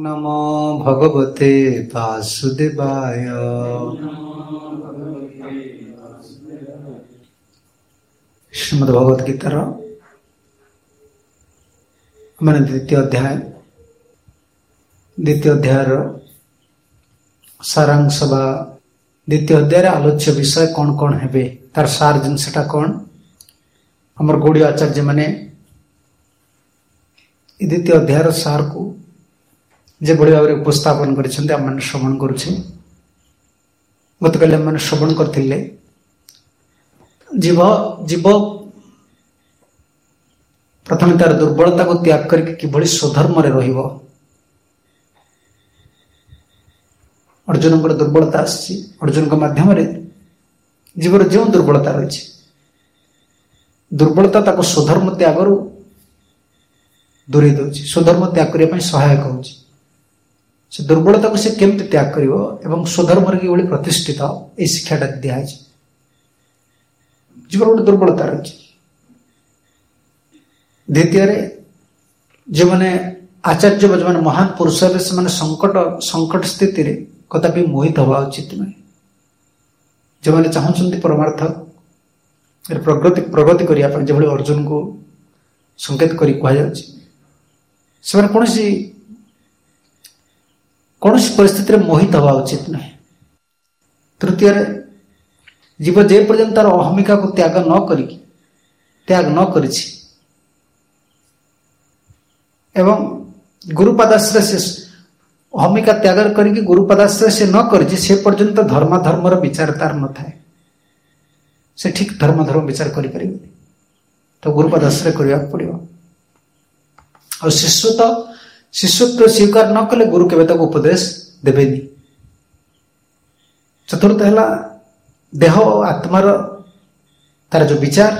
नमो भगवते वासुदेवाय। श्रीमद् भगवद गीतार मैंने द्वितीय अध्याय सारांश बा द्वितीय अध्याय आलोच्य विषय कौन कौन है तार सार जिनसटा कौन हमर गौड़ी आचार्य मैंने द्वितीय अध्याय सार को जे बड़ी भाव उपस्थापन कर श्रवण करुचे। गत काली मैंने श्रवण करते जीव जीव प्रथम तार दुर्बलता को त्याग करके किभली स्वधर्म रे रहिबो। अर्जुन को दुर्बलता आसी अर्जुन के माध्यम रे जीवर जो दुर्बलता रही दुर्बलता ताको स्वधर्म त्याग दूरे दौर स्वधर्म त्याग करने सहायक हो दुर्बलता को से केमती त्याग करिवो एवं स्वधर्म रे किभली प्रतिष्ठित ए शिक्षाटा दिया जीवर गोटे दुर्बलता रही। द्वितीय जो मैंने आचार्य जो मैंने महान पुरुष से संकट स्थिति रे कदापि मोहित हवा उचित नुहे। जो मैंने चाहते परमार्थ प्रगति करने जो अर्जुन को संकेत कर कौन परिस्थिति रे मोहित हवा उचित नुहे। तृतीय जीव जे पर्यंत तार अहमिका को त्याग न करिछि एवं गुरुपदाश्रय से अहमिका त्याग करके गुरुपदाश्रय से न करिछि से पर्यंत धर्म विचार तार न थाए से ठीक धर्म विचार करि परिबे तो गुरुपदाश्रय करबा पड़िबो। और शिष्यत्व स्वीकार न कले गुरु केबे तक उपदेश देबेनी। चतुर्थ है देह और आत्मार तार जो विचार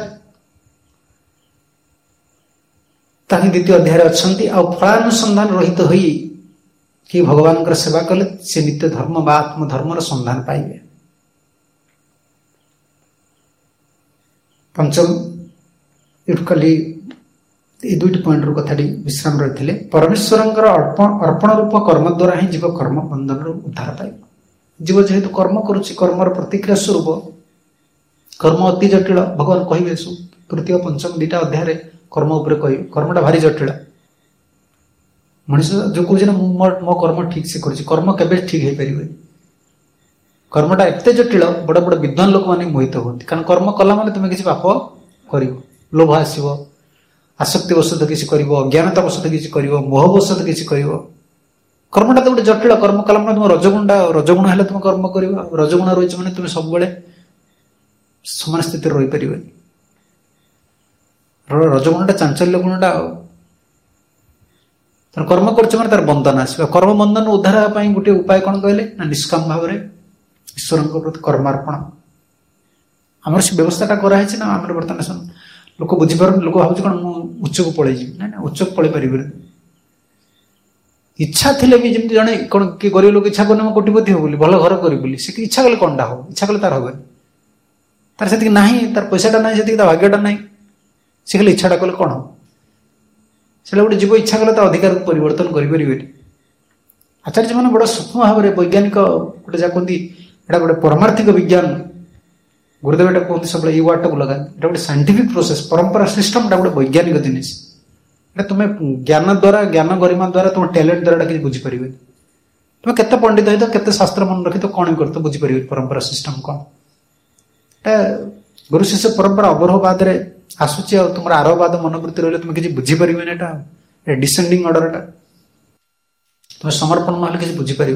ताकि द्वितीय अध्याय अच्छी आ फलानुसंधान रहित हुई कि भगवान सेवा कले से नित्य धर्म बा आत्मधर्मर संधान पाइबे। पंचम कली ये दुईट पॉइंट रू कथाटी विश्राम रही परमेश्वर अर्पण रूप कर्म द्वारा ही जीव कर्म बंधन उद्धार पाइब। जीव जेहेतु कर्म करुच्ची कर्मर प्रतिक्रिया स्वरूप कर्म अति जटिल भगवान कहे तृतीय पंचम दुईटा अध्याय कर्म उपर कह कर्मटा भारी जटिल। मनुष्य जो कहे मो कर्म ठीक से करुच्ची कर्म केबे ठीक हो पारे कर्मटा एत जटिल बड़ बड़ विद्वान लोक मैंने मोहित होती कारण कर्म कला माने तुम किसी पाप कर लोभ आसव आसक्ति वशत किसी कर अज्ञानता वशत किसी कर मोह वशत किसी कर कर्मटा तो गोटे जटिल कर्म कला तुम रजगुण है तुम कर्म कर रजगुण रही मैंने तुम सब समान स्थित रही पार रजगुणटा चांचल्य गुणटा कर्म कर तार बंधन आस कर्म बंधन उद्धार गोटे उपाय कौन कहले ना निष्काम भाव ईश्वर प्रति कर्मार्पण आम से व्यवस्था कराई ना आम बर्तमान लोक बुझीपार लोक भाव कौन उच्च को पलि ना उच्च को पलि पारे इच्छा थे भी जमी जड़े कौन किए गरीब लोग इच्छा करने कोटिपति हो भल घर करी से इच्छा कले कौनटा हो इच्छा कले तार हम तार से ना तार पैसाटा ना से भाग्यटा ना से खाली इच्छाटा कले कौन हम से गोटे जीव इच्छा कले अधिकार को परिवर्तन करें। आचार्य मैंने बड़ा सूक्ष्म भाव में वैज्ञानिक गोटे जहाँ कहते यहाँ गोटे परमार्थिक विज्ञान गुरुदेव एटा कहते सब ये वार्ड को लगा गोटे साइंटिफिक प्रोसेस परंपरा सिस्टम गोटे वैज्ञानिक जिनिस तुम्हें ज्ञान द्वारा ज्ञान गरिमा द्वारा तुम टैलेंट द्वारा किसी बुझीपारे तुम केते पंडित हो केते शास्त्र मन रखी तो कौन कर तो बुझीपारे परंपरा सिस्टम कौन गुरु शिष्य परंपरा अवरोहवाद आसूची आ तुम आरोहवाद मनोवृत्ति रही तुम किसी बुझीपारे डिसेंडिंग ऑर्डर तुम समर्पण ना किसी बुझीपारे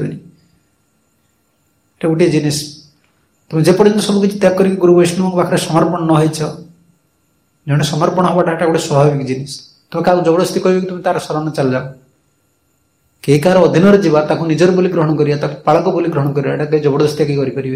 गोटे जिनिस तुम जेपर्यंत सब किसी त्याग कर गुरु वैष्णव पाखे समर्पण न जो समर्पण हवाटा गोटे स्वाभाविक जिनिस तुम क्या जबरदस्ती कह तुम तार शरण चल जाओ कई कार अधीन जावा निजर बोली ग्रहण करा पालक बोली ग्रहण करा जबरदस्ती किए करेंगे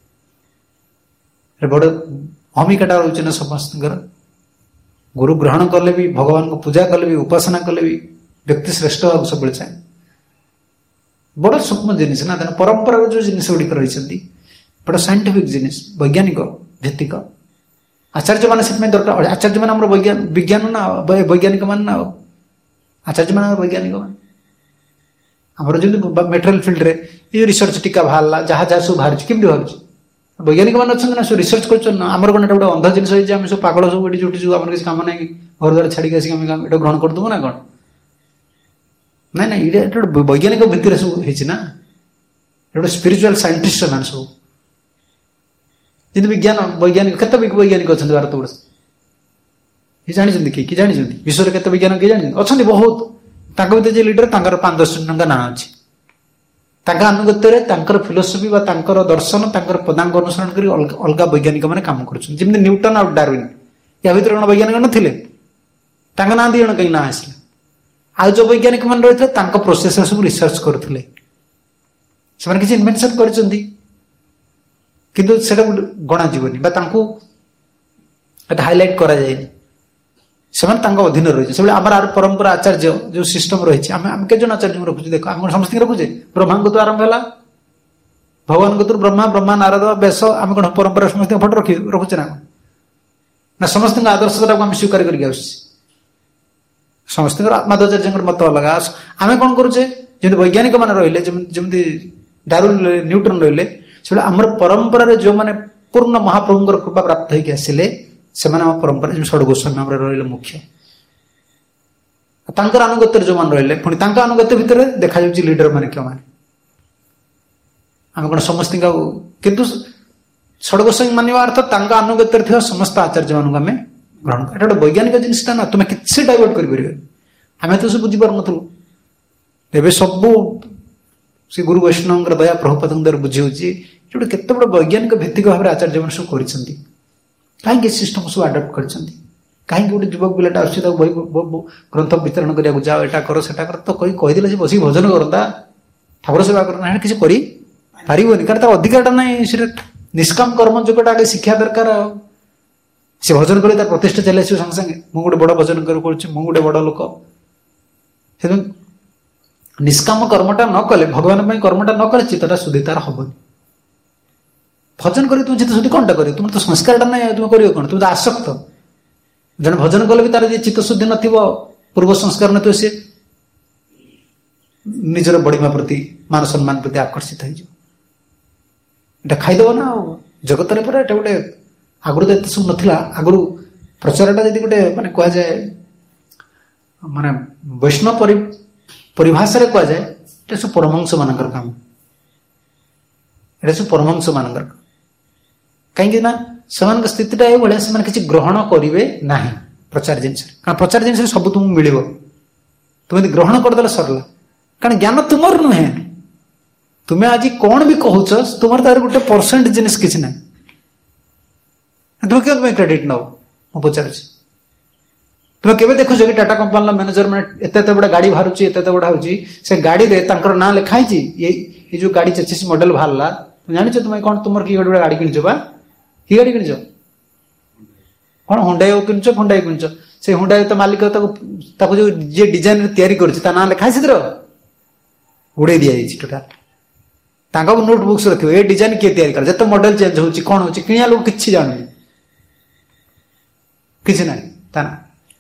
बड़ अहमिकाटा रोचे ना समस्त गुरु ग्रहण कले भी भगवान को पूजा कले भी उपासना कले भी व्यक्ति श्रेष्ठ भाव सब चाहे बड़ सूक्ष्म जिनिस ना परंपरा जो जिन गुड़िक रही बड़ा साइंटिफिक जिनिस वैज्ञानिक भित्तिक आचार्य मैंने दरकार आचार्य मैंने विज्ञान ना वैज्ञानिक मान ना आचार्य मान वैज्ञानिक मान ଆମର ଯେମିତି ମେଟେରିଆଲ ଫିଲ୍ଡରେ ଏ ଯୋଉ ରିସର୍ଚ୍ଚ ଟୀକା ବାହାରିଲା ଯାହା ଯାହା ସବୁ ବାହାରୁଛି କେମିତି ବାହାରୁଛି ବୈଜ୍ଞାନିକ ମାନେ ଅଛନ୍ତି ନା ସବୁ ରିସର୍ଚ୍ଚ କରୁଛନ୍ତି ନା ଆମର କଣ ଏଟା ଗୋଟେ ଅନ୍ଧ ଜିନିଷ ହେଇଛି ଆମେ ସବୁ ପାଗଳ ସବୁ ଏଠି ଯୋଉଠି ସବୁ ଆମର କିଛି କାମ ନାହିଁ ଘର ଦ୍ୱାରା ଛାଡ଼ିକି ଆସିକି ଆମେ ଏଟା ଗ୍ରହଣ କରିଦେବୁ ନା କଣ ନାଇଁ ନାଇଁ ଏଇଟା ଗୋଟେ ବୈଜ୍ଞାନିକ ଭିତ୍ତିରେ ସବୁ ହେଇଛି ନା ଏଟା ଗୋଟେ ସ୍ପିରିଚୁଆଲ ସାଇଣ୍ଟିଷ୍ଟ ସେମାନେ ସବୁ ଯେମିତି ବିଜ୍ଞାନ ବୈଜ୍ଞାନିକ କେତେ ବୈଜ୍ଞାନିକ ଅଛନ୍ତି ଭାରତ ବର୍ଷ କିଏ ଜାଣିଛନ୍ତି କି ଜାଣିଛନ୍ତି ବିଶ୍ୱରେ କେତେ ବିଜ୍ଞାନ କିଏ ଜାଣିଛନ୍ତି ଅଛନ୍ତି ବହୁତ ତାଙ୍କ ଭିତରେ ଯେ ଲିଡର ତାଙ୍କର 5-10 ଜଣଙ୍କ ନାଁ ଅଛି ତାଙ୍କ ଆନୁଗତ୍ୟରେ ତାଙ୍କର ଫିଲୋସଫି ବା ତାଙ୍କର ଦର୍ଶନ ତାଙ୍କର ପଦାଙ୍କ ଅନୁସରଣ କରି ଅଲଗା ବୈଜ୍ଞାନିକ ମାନେ କାମ କରୁଛନ୍ତି ଯେମିତି ନ୍ୟୁଟନ ଆଉ ଡାରୱିନ ୟା ଭିତରେ କଣ ବୈଜ୍ଞାନିକ ନଥିଲେ ତାଙ୍କ ନାଁ 2 ଜଣ କାହିଁ ନାଁ ଆସିଲା ଆଉ ଯୋଉ ବୈଜ୍ଞାନିକ ମାନେ ରହିଥିଲେ ତାଙ୍କ ପ୍ରୋସେସରେ ସବୁ ରିସର୍ଚ୍ଚ କରୁଥିଲେ ସେମାନେ କିଛି ଇନଭେନସନ କରିଛନ୍ତି କିନ୍ତୁ ସେଟା ଗଣାଯିବନି ବା ତାଙ୍କୁ ଏଟା ହାଇଲାଇଟ୍ କରାଯାଏନି ସେମାନେ ତାଙ୍କ ଅଧୀନରେ ରହିଛି ସେଭଳି ଆମର ପରମ୍ପରା ଆଚାର୍ଯ୍ୟ ଯୋଉ ସିଷ୍ଟମ ରହିଛି ଆମେ କେତେ ଜଣ ଆଚାର୍ଯ୍ୟଙ୍କୁ ରଖୁଛୁ ଦେଖ ଆମେ ସମସ୍ତଙ୍କୁ ରଖୁଛେ ବ୍ରହ୍ମାଙ୍କ ତ ଆରମ୍ଭ ହେଲା ଭଗବାନଙ୍କ ତ ବ୍ରହ୍ମା ନାରଦ ବେଶ ଆମେ କଣ ପରମ୍ପରା ସମସ୍ତଙ୍କ ଫଟୋ ରଖୁଛେ ନା ସମସ୍ତଙ୍କ ଆଦର୍ଶଟାକୁ ଆମେ ସ୍ୱୀକାର କରିକି ଆସୁଛେ ସମସ୍ତଙ୍କର ମାଧବାଚାର୍ଯ୍ୟଙ୍କର ମତ ଅଲଗା ଆମେ କଣ କରୁଛେ ଯେମିତି ବୈଜ୍ଞାନିକ ମାନେ ରହିଲେ ଯେମିତି ଡାରୱିନ ନ୍ୟୁଟନ ରହିଲେ ସେଭଳି ଆମର ପରମ୍ପରାରେ ଯୋଉମାନେ ପୂର୍ଣ୍ଣ ମହାପ୍ରଭୁଙ୍କର କୃପା ପ୍ରାପ୍ତ ହେଇକି ଆସିଲେ ସେମାନେ ଆମ ପରମ୍ପରା ଷଡ଼ଗୋସ୍ୱାମୀ ଆମର ରହିଲେ ମୁଖ୍ୟ ତାଙ୍କର ଆନୁଗତ୍ୟରେ ଯୋଉମାନେ ରହିଲେ ପୁଣି ତାଙ୍କ ଆନୁଗତ୍ୟ ଭିତରେ ଦେଖାଯାଉଛି ଲିଡର ମାନେ କେଉଁମାନେ ଆମେ କଣ ସମସ୍ତଙ୍କୁ କିନ୍ତୁ ଷଡ଼ଗୋସ୍ୱାମୀ ମାନିବା ଅର୍ଥ ତାଙ୍କ ଆନୁଗତ୍ୟରେ ଥିବା ସମସ୍ତ ଆଚାର୍ଯ୍ୟ ମାନଙ୍କୁ ଆମେ ଗ୍ରହଣ ଏଟା ଗୋଟେ ବୈଜ୍ଞାନିକ ଜିନିଷଟା ନା ତୁମେ କିଛି ଡାଇଭର୍ଟ କରିପାରିବେ ଆମେ ତ ସବୁ ବୁଝିପାରୁନଥିଲୁ ଏବେ ସବୁ ସେ ଗୁରୁ ବୈଷ୍ଣବଙ୍କର ଦୟା ପ୍ରଭୁପାଦଙ୍କ ଦ୍ୱାରା ବୁଝି ହଉଛି ଯୋଉଟା କେତେ ବଡ଼ ବୈଜ୍ଞାନିକ ଭିତ୍ତିକ ଭାବରେ ଆଚାର୍ଯ୍ୟ ମାନେ ସବୁ କରିଛନ୍ତି କାହିଁକି ସିଷ୍ଟମ ସବୁ ଆଡପ୍ଟ କରିଛନ୍ତି କାହିଁକି ଗୋଟେ ଯୁବକ ପିଲାଟା ଆସୁଛି ତାକୁ ବହି ଗ୍ରନ୍ଥ ବିତରଣ କରିବାକୁ ଯାଅ ଏଟା କର ସେଟା କର ତ କହିଦେଲେ ସେ ବସିକି ଭଜନ କରନ୍ତା ଠାକୁର ସେବା କରନ୍ତା ହେଟା କିଛି କରିପାରିବନି କାରଣ ତା ଅଧିକାରଟା ନାହିଁ ସେଟା ନିଷ୍କାମ କର୍ମ ଯୋଗଟା ଆଗେ ଶିକ୍ଷା ଦରକାର ଆଉ ସେ ଭଜନ କଲେ ତାର ପ୍ରତିଷ୍ଠା ଚାଲି ଆସିବ ସାଙ୍ଗେ ସାଙ୍ଗେ ମୁଁ ଗୋଟେ ବଡ଼ ଭଜନ କରୁଛି ମୁଁ ଗୋଟେ ବଡ଼ ଲୋକ ସେଥିପାଇଁ ନିଷ୍କାମ କର୍ମଟା ନ କଲେ ଭଗବାନ ପାଇଁ କର୍ମଟା ନ କଲେ ଚିତ୍ତଟା ଶୁଦ୍ଧି ତାର ହବନି ଭଜନ କରି ତୁମେ ଚିତ୍ତ ଶୁଦ୍ଧି କଣଟା କରିବ ତୁମର ତ ସଂସ୍କାରଟା ନାହିଁ ତୁମେ କରିବ କଣ ତୁମେ ତ ଆସକ୍ତ ଜଣେ ଭଜନ କଲେ ବି ତାର ଯେ ଚିତ୍ତ ଶୁଦ୍ଧି ନଥିବ ପୂର୍ବ ସଂସ୍କାର ନଥିବ ସେ ନିଜର ବଡ଼ିମା ପ୍ରତି ମାନ ସମ୍ମାନ ପ୍ରତି ଆକର୍ଷିତ ହେଇଯିବ ଏଟା ଖାଇଦବ ନା ଆଉ ଜଗତରେ ପରା ଏଟା ଗୋଟେ ଆଗରୁ ତ ଏତେ ସବୁ ନଥିଲା ଆଗରୁ ପ୍ରଚାରଟା ଯଦି ଗୋଟେ ମାନେ କୁହାଯାଏ ମାନେ ବୈଷ୍ଣବ ପରିଭାଷାରେ କୁହାଯାଏ ଏଟା ସବୁ ପରମହଂସ ମାନଙ୍କର କାମ ଏଟା ସବୁ ପରମହଂସ ମାନଙ୍କର କାହିଁକି ନା ସେମାନଙ୍କ ସ୍ଥିତିଟା ଏଇଭଳିଆ ସେମାନେ କିଛି ଗ୍ରହଣ କରିବେ ନାହିଁ ପ୍ରଚାର ଜିନିଷରେ କାରଣ ପ୍ରଚାର ଜିନିଷରେ ସବୁ ତୁମକୁ ମିଳିବ ତୁମେ ଯଦି ଗ୍ରହଣ କରିଦେଲେ ସରିଲା କାରଣ ଜ୍ଞାନ ତୁମର ନୁହେଁ ତୁମେ ଆଜି କଣ ବି କହୁଛ ତୁମର ତାର ଗୋଟେ ପରସେଣ୍ଟ ଜିନିଷ କିଛି ନାହିଁ ତୁମେ କେବେ କ୍ରେଡିଟ୍ ନବ ମୁଁ ପଚାରୁଛି ତୁମେ କେବେ ଦେଖୁଛ କି ଟାଟା କମ୍ପାନୀର ମ୍ୟାନେଜର ମାନେ ଏତେ ବଡ଼ ଗାଡ଼ି ବାହାରୁଛି ଏତେ ବଡ଼ ହଉଛି ସେ ଗାଡ଼ିରେ ତାଙ୍କର ନାଁ ଲେଖା ହେଇଛି ଏଇ ଯୋଉ ଗାଡ଼ି ଚେସିସ୍ ମଡେଲ ବାହାରିଲା ଜାଣିଛ ତୁମେ କଣ ତୁମର କି ଗୋଟେ ଗାଡ଼ି କିଣିଛ ବା କି ଗାଡ଼ି କିଣିଛ କଣ ହୁଣ୍ଡାଇ କିଣିଛ ହୁଣ୍ଡାଇ କିଣିଛ ସେ ହୁଣ୍ଡାଇ ତ ମାଲିକ ତାକୁ ଯୋଉ ଯିଏ ଡିଜାଇନରେ ତିଆରି କରୁଛି ତା ନାଁ ଲେଖା ହେଇଛି ସେଥିର ଉଡେଇ ଦିଆଯାଇଛି ଟୋଟାଲ ତାଙ୍କ ନୋଟ ବୁକ୍ସ ରଖିବ ଏ ଡିଜାଇନ କିଏ ତିଆରି କରେ ଯେତେ ମଡେଲ ଚେଞ୍ଜ ହଉଛି କଣ ହଉଛି କିଣିବା ଲୋକ କିଛି ଜାଣୁନି କିଛି ନାହିଁ ତା ନା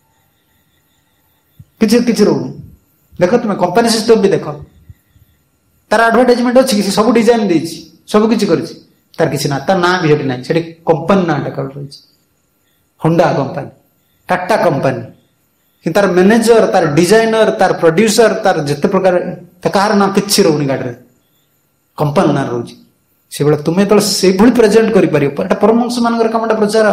କିଛି ରହୁନି ଦେଖ ତୁମେ କମ୍ପାନୀ ସିଷ୍ଟମ ବି ଦେଖ ତାର ଆଡଭର୍ଟାଇଜମେଣ୍ଟ ଅଛି କିଛି ସବୁ ଡିଜାଇନ ଦେଇଛି ସବୁ କିଛି କରିଛି ତାର କିଛି ନା ତା ନାଁ ବି ସେଠି ନାହିଁ ସେଠି କମ୍ପାନୀ ନାଁଟା କେବଳ ରହିଛି ହୋଣ୍ଡା କମ୍ପାନୀ ଟାଟା କମ୍ପାନୀ କିନ୍ତୁ ତାର ମ୍ୟାନେଜର ତାର ଡିଜାଇନର ତାର ପ୍ରଡ୍ୟୁସର ତାର ଯେତେ ପ୍ରକାର କାହାର ନାଁ କିଛି ରହୁନି ଗାଡ଼ିରେ କମ୍ପାନୀ ନାଁ ରହୁଛି ସେଭଳି ତୁମେ ଯେତେବେଳେ ସେଇଭଳି ପ୍ରେଜେଣ୍ଟ କରିପାରିବ ଏଟା ପରମହଂସ ମାନଙ୍କର କାମଟା ପ୍ରଚାର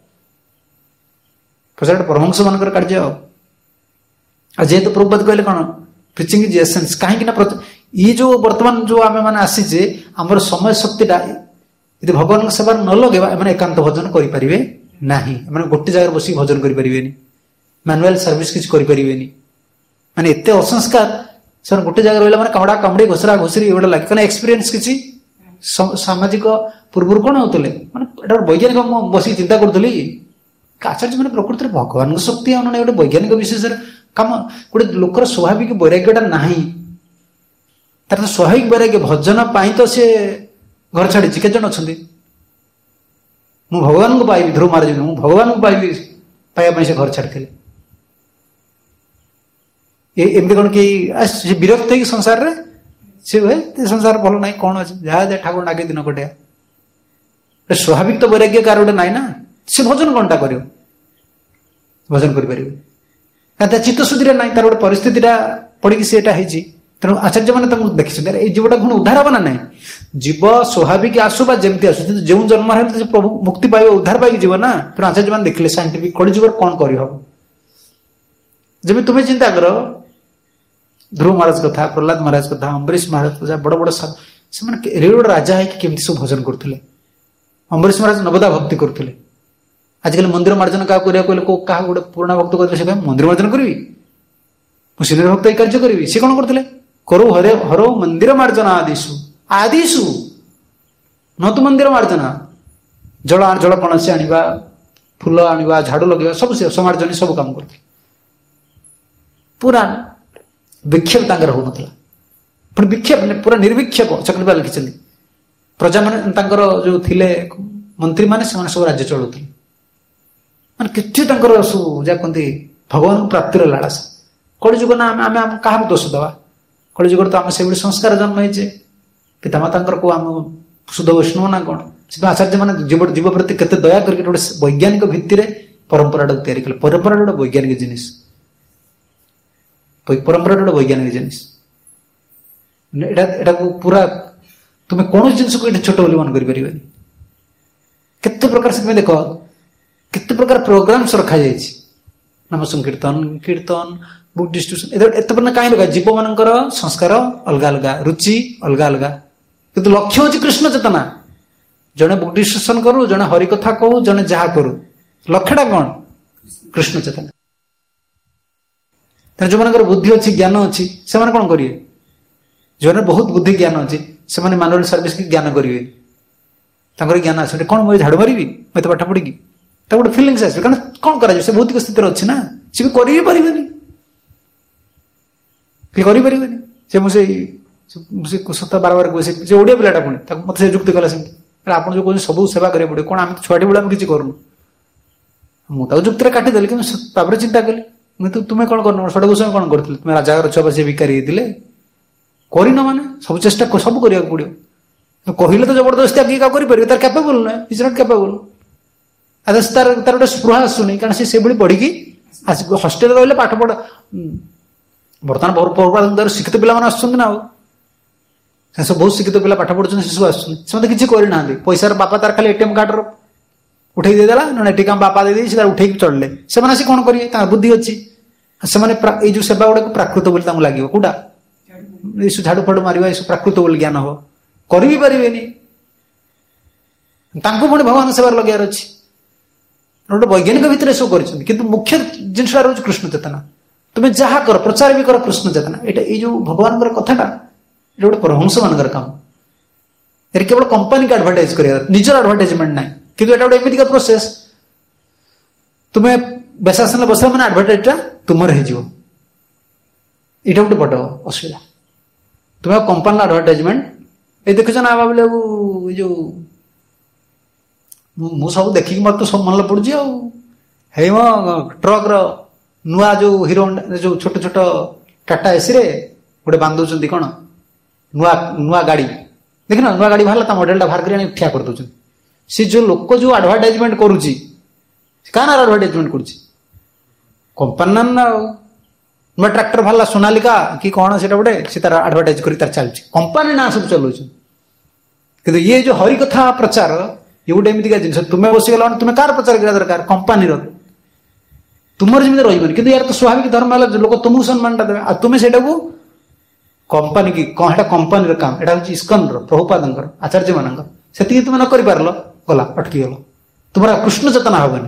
ପ୍ରଚାରଟା ପରମହଂସ ମାନଙ୍କର କାର୍ଯ୍ୟ ଆଉ ଯେହେତୁ ପ୍ରଭୁପାଦ କହିଲେ କଣ ପ୍ରିଚିଂ ଇଜ ଏସେନ୍ସ କାହିଁକି ନା ଇଏ ଯୋଉ ବର୍ତ୍ତମାନ ଯୋଉ ଆମେ ମାନେ ଆସିଛେ ଆମର ସମୟ ଶକ୍ତିଟା ଯଦି ଭଗବାନଙ୍କ ସେବାରେ ନ ଲଗେଇବା ଏମାନେ ଏକାନ୍ତ ଭଜନ କରିପାରିବେ ନାହିଁ ଏମାନେ ଗୋଟେ ଜାଗାରେ ବସିକି ଭଜନ କରିପାରିବେନି ମାନୁଆଲ ସର୍ଭିସ କିଛି କରିପାରିବେନି ମାନେ ଏତେ ଅସଂସ୍କାର ସେମାନେ ଗୋଟେ ଜାଗାରେ ରହିଲା ମାନେ କାମୁଡା କାମୁଡି ଘୋଷରା ଘୋଷରି ଏଗୁଡ଼ା ଲାଗେ କାରଣ ଏକ୍ସପିରିଏନ୍ସ କିଛି ସାମାଜିକ ପୂର୍ବରୁ କଣ ହଉଥିଲେ ମାନେ ଏଟା ଗୋଟେ ବୈଜ୍ଞାନିକ ମୁଁ ବସିକି ଚିନ୍ତା କରୁଥିଲି ଆଚାର୍ଯ୍ୟ ମାନେ ପ୍ରକୃତିରେ ଭଗବାନଙ୍କ ଶକ୍ତି ଅନୁଯାୟୀ ଗୋଟେ ବୈଜ୍ଞାନିକ ବିଶେଷରେ କାମ ଗୋଟେ ଲୋକର ସ୍ୱାଭାବିକ ବୈରାଗ୍ୟଟା ନାହିଁ ତାର ତ ସ୍ୱାଭାବିକ ବୈରାଗ୍ୟ ଭଜନ ପାଇଁ ତ ସେ ଘର ଛାଡିଛି କେତେ ଜଣ ଅଛନ୍ତି ମୁଁ ଭଗବାନଙ୍କୁ ପାଇବି ଧ୍ରୁବ ମହାରାଜ ମୁଁ ଭଗବାନଙ୍କୁ ପାଇବି ପାଇବା ପାଇଁ ସେ ଘର ଛାଡିଥିଲେ ଏମିତି କଣ କି ବିରକ୍ତ ହେଇକି ସଂସାରରେ ସେ ସଂସାର ଭଲ ନାହିଁ କଣ ଅଛି ଯାହା ଯାହା ଠାକୁର ଡାକେ ଦିନ କଟିଆ ସ୍ୱାଭାବିକ ତ ବୈରାଗ୍ୟ କାହାର ଗୋଟେ ନାହିଁ ନା ସେ ଭଜନ କଣଟା କରିବ ଭଜନ କରିପାରିବେ ତା ଚିତ୍ତଶୁଦ୍ଧିରେ ନାହିଁ ତାର ଗୋଟେ ପରିସ୍ଥିତିଟା ପଡ଼ିକି ସେ ଏଟା ହେଇଛି ତେଣୁ ଆଚାର୍ଯ୍ୟମାନେ ତାଙ୍କୁ ଦେଖିଛନ୍ତି ଏଇ ଜୀବଟା ପୁଣି ଉଦ୍ଧାର ହବ ନା ନାହିଁ ଜୀବ ସ୍ୱାଭାବିକ ଆସୁ ବା ଯେମିତି ଆସୁ କିନ୍ତୁ ଯେଉଁ ଜନ୍ମ ହେଲେ ସେ ପ୍ରଭୁ ମୁକ୍ତି ପାଇବ ଉଦ୍ଧାର ପାଇକି ଯିବ ନା ତେଣୁ ଆଚାର୍ଯ୍ୟମାନେ ଦେଖିଲେ ସାଇଣ୍ଟିଫିକ କଳିଯୁଗର କଣ କରିହବ ଯେମିତି ତୁମେ ଚିନ୍ତା କର ଧ୍ରୁବ ମହାରାଜ କଥା ପ୍ରହ୍ଲାଦ ମହାରାଜ କଥା ଅମ୍ବରୀଶ ମହାରାଜ କଥା ବଡ ବଡ ସେମାନେ ଗୋଟେ ରାଜା ହେଇକି କେମିତି ସବୁ ଭଜନ କରୁଥିଲେ ଅମ୍ବରୀଶ ମହାରାଜ ନବଦା ଭକ୍ତି କରୁଥିଲେ ଆଜିକାଲି ମନ୍ଦିର ମାର୍ଜନ କାହାକୁ କରିବାକୁ କହିଲେ କାହାକୁ ଗୋଟେ ପୁରୁଣା ଭକ୍ତ କରିଥିଲେ ସେ ମନ୍ଦିର ମାର୍ଜନ କରିବି ମୁଁ ସିନିୟର ଭକ୍ତ ଏଇ କାର୍ଯ୍ୟ କରିବି ସେ କଣ କରୁଥିଲେ କରୁ ହର ମନ୍ଦିର ମାର୍ଜନା ଆଦିଶୁ ନତୁ ମନ୍ଦିର ମାର୍ଜନା ଜଳ କଣସି ଆଣିବା ଫୁଲ ଆଣିବା ଝାଡୁ ଲଗେଇବା ସବୁ ସେ ସମାର୍ଜନୀ ସବୁ କାମ କରୁଥିଲେ ପୁରା ବିକ୍ଷେପ ତାଙ୍କର ହଉନଥିଲା ପୁଣି ବିକ୍ଷେପ ପୁରା ନିର୍ବିକ୍ଷେପ ଚକ୍ରବାଳ ଲେଖିଛନ୍ତି ପ୍ରଜାମାନେ ତାଙ୍କର ଯୋଉ ଥିଲେ ମନ୍ତ୍ରୀ ମାନେ ସେମାନେ ସବୁ ରାଜ୍ୟ ଚଳୁଥିଲେ ମାନେ କେତେ ତାଙ୍କର ସବୁ ଯାହା କୁହନ୍ତି ଭଗବାନଙ୍କ ପ୍ରାପ୍ତିର ଲାଳସା କଳିଯୁଗ ନା ଆମେ କାହାକୁ ଦୋଷ ଦେବା କଳିଯୁଗରେ ତ ଆମେ ସେଇଭଳି ସଂସ୍କାର ଜନ୍ମ ହେଇଛେ ପିତାମାତାଙ୍କର କୋଉ ଆମ ଶୁଦ୍ଧ ବୈଷ୍ଣବ ନା କଣ ସେଥିପାଇଁ ଆଚାର୍ଯ୍ୟ ମାନେ ଜୀବ ପ୍ରତି କେତେ ଦୟା କରିକି ଗୋଟେ ବୈଜ୍ଞାନିକ ଭିତ୍ତିରେ ପରମ୍ପରାଟାକୁ ତିଆରି କଲେ ପରମ୍ପରା ଗୋଟେ ବୈଜ୍ଞାନିକ ଜିନିଷ ପରମ୍ପରା ଗୋଟେ ବୈଜ୍ଞାନିକ ଜିନିଷ ଏଟାକୁ ପୁରା ତୁମେ କୌଣସି ଜିନିଷକୁ ଏଠି ଛୋଟ ବୋଲି ମନେ କରିପାରିବନି କେତେ ପ୍ରକାର ସେଥିପାଇଁ ଦେଖ କେତେ ପ୍ରକାର ପ୍ରୋଗ୍ରାମସ ରଖାଯାଇଛି ନାମ ସଂକୀର୍ତ୍ତନ କୀର୍ତ୍ତନ ବୁକ୍ ଡିଷ୍ଟ୍ରିବ୍ୟୁସନ ଏତେ ପର୍ଯ୍ୟନ୍ତ କାହିଁ ଲଗା ଜୀବମାନଙ୍କର ସଂସ୍କାର ଅଲଗା ଅଲଗା ରୁଚି ଅଲଗା ଅଲଗା କିନ୍ତୁ ଲକ୍ଷ୍ୟ ହଉଛି କୃଷ୍ଣ ଚେତନା ଜଣେ ବୁକ୍ ଡିଷ୍ଟ୍ରିବ୍ୟୁସନ କରୁ ଜଣେ ହରିକଥା କହୁ ଜଣେ ଯାହା କରୁ ଲକ୍ଷ୍ୟଟା କଣ କୃଷ୍ଣ ଚେତନା ତେଣୁ ଯୋଉମାନଙ୍କର ବୁଦ୍ଧି ଅଛି ଜ୍ଞାନ ଅଛି ସେମାନେ କଣ କରିବେ ଯୋଉମାନେ ବହୁତ ବୁଦ୍ଧି ଜ୍ଞାନ ଅଛି ସେମାନେ ମାନୁଆଲ ସର୍ଭିସ କି ଜ୍ଞାନ କରିବେ ତାଙ୍କର ଜ୍ଞାନ ଆସିବ କଣ ମୁଁ ଝାଡୁ ମାରିବି ମୁଁ ଏତେ ପାଠ ପଢିକି ତାକୁ ଗୋଟେ ଫିଲିଙ୍ଗସ ଆସିବ କାରଣ କଣ କରାଯିବ ସେ ଭୌତିକ ସ୍ଥିତିରେ ଅଛି ନା ସେ ବି କରି ପାରିବେନି କରିପାରିବେନି ସେ ମୁଁ ସେଇ ସତ ବାର କୁହେ ସେ ଓଡିଆ ପିଲାଟା ପୁଣି ତାକୁ ମତେ ସେ ଯୁକ୍ତି କଲା ସେମିତି ଆପଣ ଯୋଉ କହୁଛନ୍ତି ସବୁ ସେବା କରିବାକୁ ପଡିବ କଣ ଆମେ ଛୁଆଟି ବେଳେ ଆମେ କିଛି କରୁନୁ ମୁଁ ତାକୁ ଯୁକ୍ତିରେ କାଟିଦେଲି କିନ୍ତୁ ତାପରେ ଚିନ୍ତା କଲି ତୁମେ କଣ କରୁନ ଷୋଡ଼ ଗୋସ୍ୱାମୀ କଣ କରୁଥିଲେ ତୁମେ ରାଜାଘର ଛୁଆ ସେ ଭିକାରୀ ହେଇଥିଲେ କରିନ ମାନେ ସବୁ ଚେଷ୍ଟା ସବୁ କରିବାକୁ ପଡିବ କହିଲେ ତ ଜବରଦସ୍ତି ଆଗେଇ କାହା କରିପାରିବେ ତାର କ୍ୟାପେବୁଲ ନୁହେଁ ଇଜ ନଟ୍ କ୍ୟାପେବୁଲ ତାର ଗୋଟେ ସ୍ପୃହା ଆସୁନି କାରଣ ସେ ସେଭଳି ପଢିକି ଆସିବ ହଷ୍ଟେଲରେ ରହିଲେ ପାଠ ପଢ ବର୍ତ୍ତମାନ ଶିକ୍ଷିତ ପିଲାମାନେ ଆସୁଛନ୍ତି ନା ଆଉ ସବୁ ବହୁତ ଶିକ୍ଷିତ ପିଲା ପାଠ ପଢୁଛନ୍ତି ସେ ସବୁ ଆସୁଛନ୍ତି ସେମାନେ କିଛି କରିନାହାନ୍ତି ପଇସାର ବାପା ତାର ଖାଲି ଏଟିଏମ କାର୍ଡର ଉଠେଇ ଦେଇଦେଲା ନହେଲେ ଏଠି କାମ ବାପା ଦେଇଦେଇ ତାର ଉଠେଇକି ଚଳିଲେ ସେମାନେ ଆସି କଣ କରିବେ ତାଙ୍କର ବୁଦ୍ଧି ଅଛି ସେମାନେ ଏଇ ଯୋଉ ସେବା ଗୁଡାକୁ ପ୍ରାକୃତ ବୋଲି ତାଙ୍କୁ ଲାଗିବ କୋଉଟା ଏସବୁ ଝାଡୁ ଫାଡୁ ମାରିବା ଏସବୁ ପ୍ରାକୃତ ବୋଲି ଜ୍ଞାନ ହବ କରିବି ପାରିବେନି ତାଙ୍କୁ ପୁଣି ଭଗବାନ ସେବାରେ ଲଗେଇବାର ଅଛି ଗୋଟେ ବୈଜ୍ଞାନିକ ଭିତରେ ଏସବୁ କରିଛନ୍ତି କିନ୍ତୁ ମୁଖ୍ୟ ଜିନିଷଟା ରହୁଛି କୃଷ୍ଣ ଚେତନା ତୁମେ ଯାହା କର ପ୍ରଚାର ବି କର କୃଷ୍ଣ ଚେତନା ଏଇଟା ଏଇ ଯୋଉ ଭଗବାନଙ୍କର କଥାଟା ଏଇଟା ଗୋଟେ ପରମହଂସ ମାନଙ୍କର କାମ ଏଠି କେବଳ କମ୍ପାନୀକି ଆଡଭର୍ଟାଇଜ କରିବା ନିଜର ଆଡଭର୍ଟାଇଜମେଣ୍ଟ ନାହିଁ କିନ୍ତୁ ଏଟା ଗୋଟେ ଏମିତିକା ପ୍ରୋସେସ ତୁମେ ବେଶାସନରେ ବସିଲା ମାନେ ଆଡଭର୍ଟାଇଜଟା ତୁମର ହେଇଯିବ ଏଇଟା ଗୋଟେ ବଡ ଅସୁବିଧା ତୁମେ କମ୍ପାନୀର ଆଡଭର୍ଟାଇଜମେଣ୍ଟ ଏଇ ଦେଖୁଛ ନା ଭାବିଲେ ଏଇ ଯୋଉ ମୁଁ ସବୁ ଦେଖିକି ମତେ ସବୁ ମନେ ପଡୁଛି ଆଉ ହେଇ ମୋ ଟ୍ରକର ନୂଆ ଯୋଉ ହିରୋ ଯୋଉ ଛୋଟ ଛୋଟ ଟାଟା ଏସିରେ ଗୋଟେ ବାନ୍ଧୁଛନ୍ତି କଣ ନୂଆ ଗାଡି ଦେଖିନ ନୂଆ ଗାଡି ବାହାରିଲା ତା ମଡେଲଟା ବାହାର କରି ଆଣି ଠିଆ କରିଦଉଛନ୍ତି ସେ ଯୋଉ ଲୋକ ଯୋଉ ଆଡଭର୍ଟାଇଜମେଣ୍ଟ କରୁଛି କାହା ନାଁ ଆଡଭର୍ଟାଇଜମେଣ୍ଟ କରୁଛି କମ୍ପାନୀ ନା ଆଉ ନୂଆ ଟ୍ରାକ୍ଟର ବାହାରିଲା ସୋନାଲିକା କି କଣ ସେଟା ଗୋଟେ ସେ ତାର ଆଡଭର୍ଟାଇଜ କରି ତାର ଚାଲିଛି କମ୍ପାନୀ ନାଁ ସବୁ ଚଲାଉଛନ୍ତି କିନ୍ତୁ ଇଏ ଯୋଉ ହରି କଥା ପ୍ରଚାର ଇଏ ଗୋଟେ ଏମିତିକା ଜିନିଷ ତୁମେ ବସିଗଲା ମାନେ ତୁମେ କାହାର ପ୍ରଚାର କରିବା ଦରକାର କମ୍ପାନୀର ତୁମର ଯେମିତି ରହିବନି କିନ୍ତୁ ୟାର ତ ସ୍ୱାଭାବିକ ଧର୍ମ ହେଲା ଲୋକ ତୁମକୁ ସମ୍ମାନଟା ଦେବେ ଆଉ ତୁମେ ସେଇଟାକୁ କମ୍ପାନୀ କି କଣ ଏଟା କମ୍ପାନୀର କାମ ଏଟା ହଉଛି ଇସ୍କନର ପ୍ରଭୁପାଦଙ୍କର ଆଚାର୍ଯ୍ୟ ମାନଙ୍କର ସେତିକି ତୁମେ ନ କରିପାରିଲ ଗଲା ଅଟକି ଗଲ ତୁମର କୃଷ୍ଣ ଚେତନା ହବନି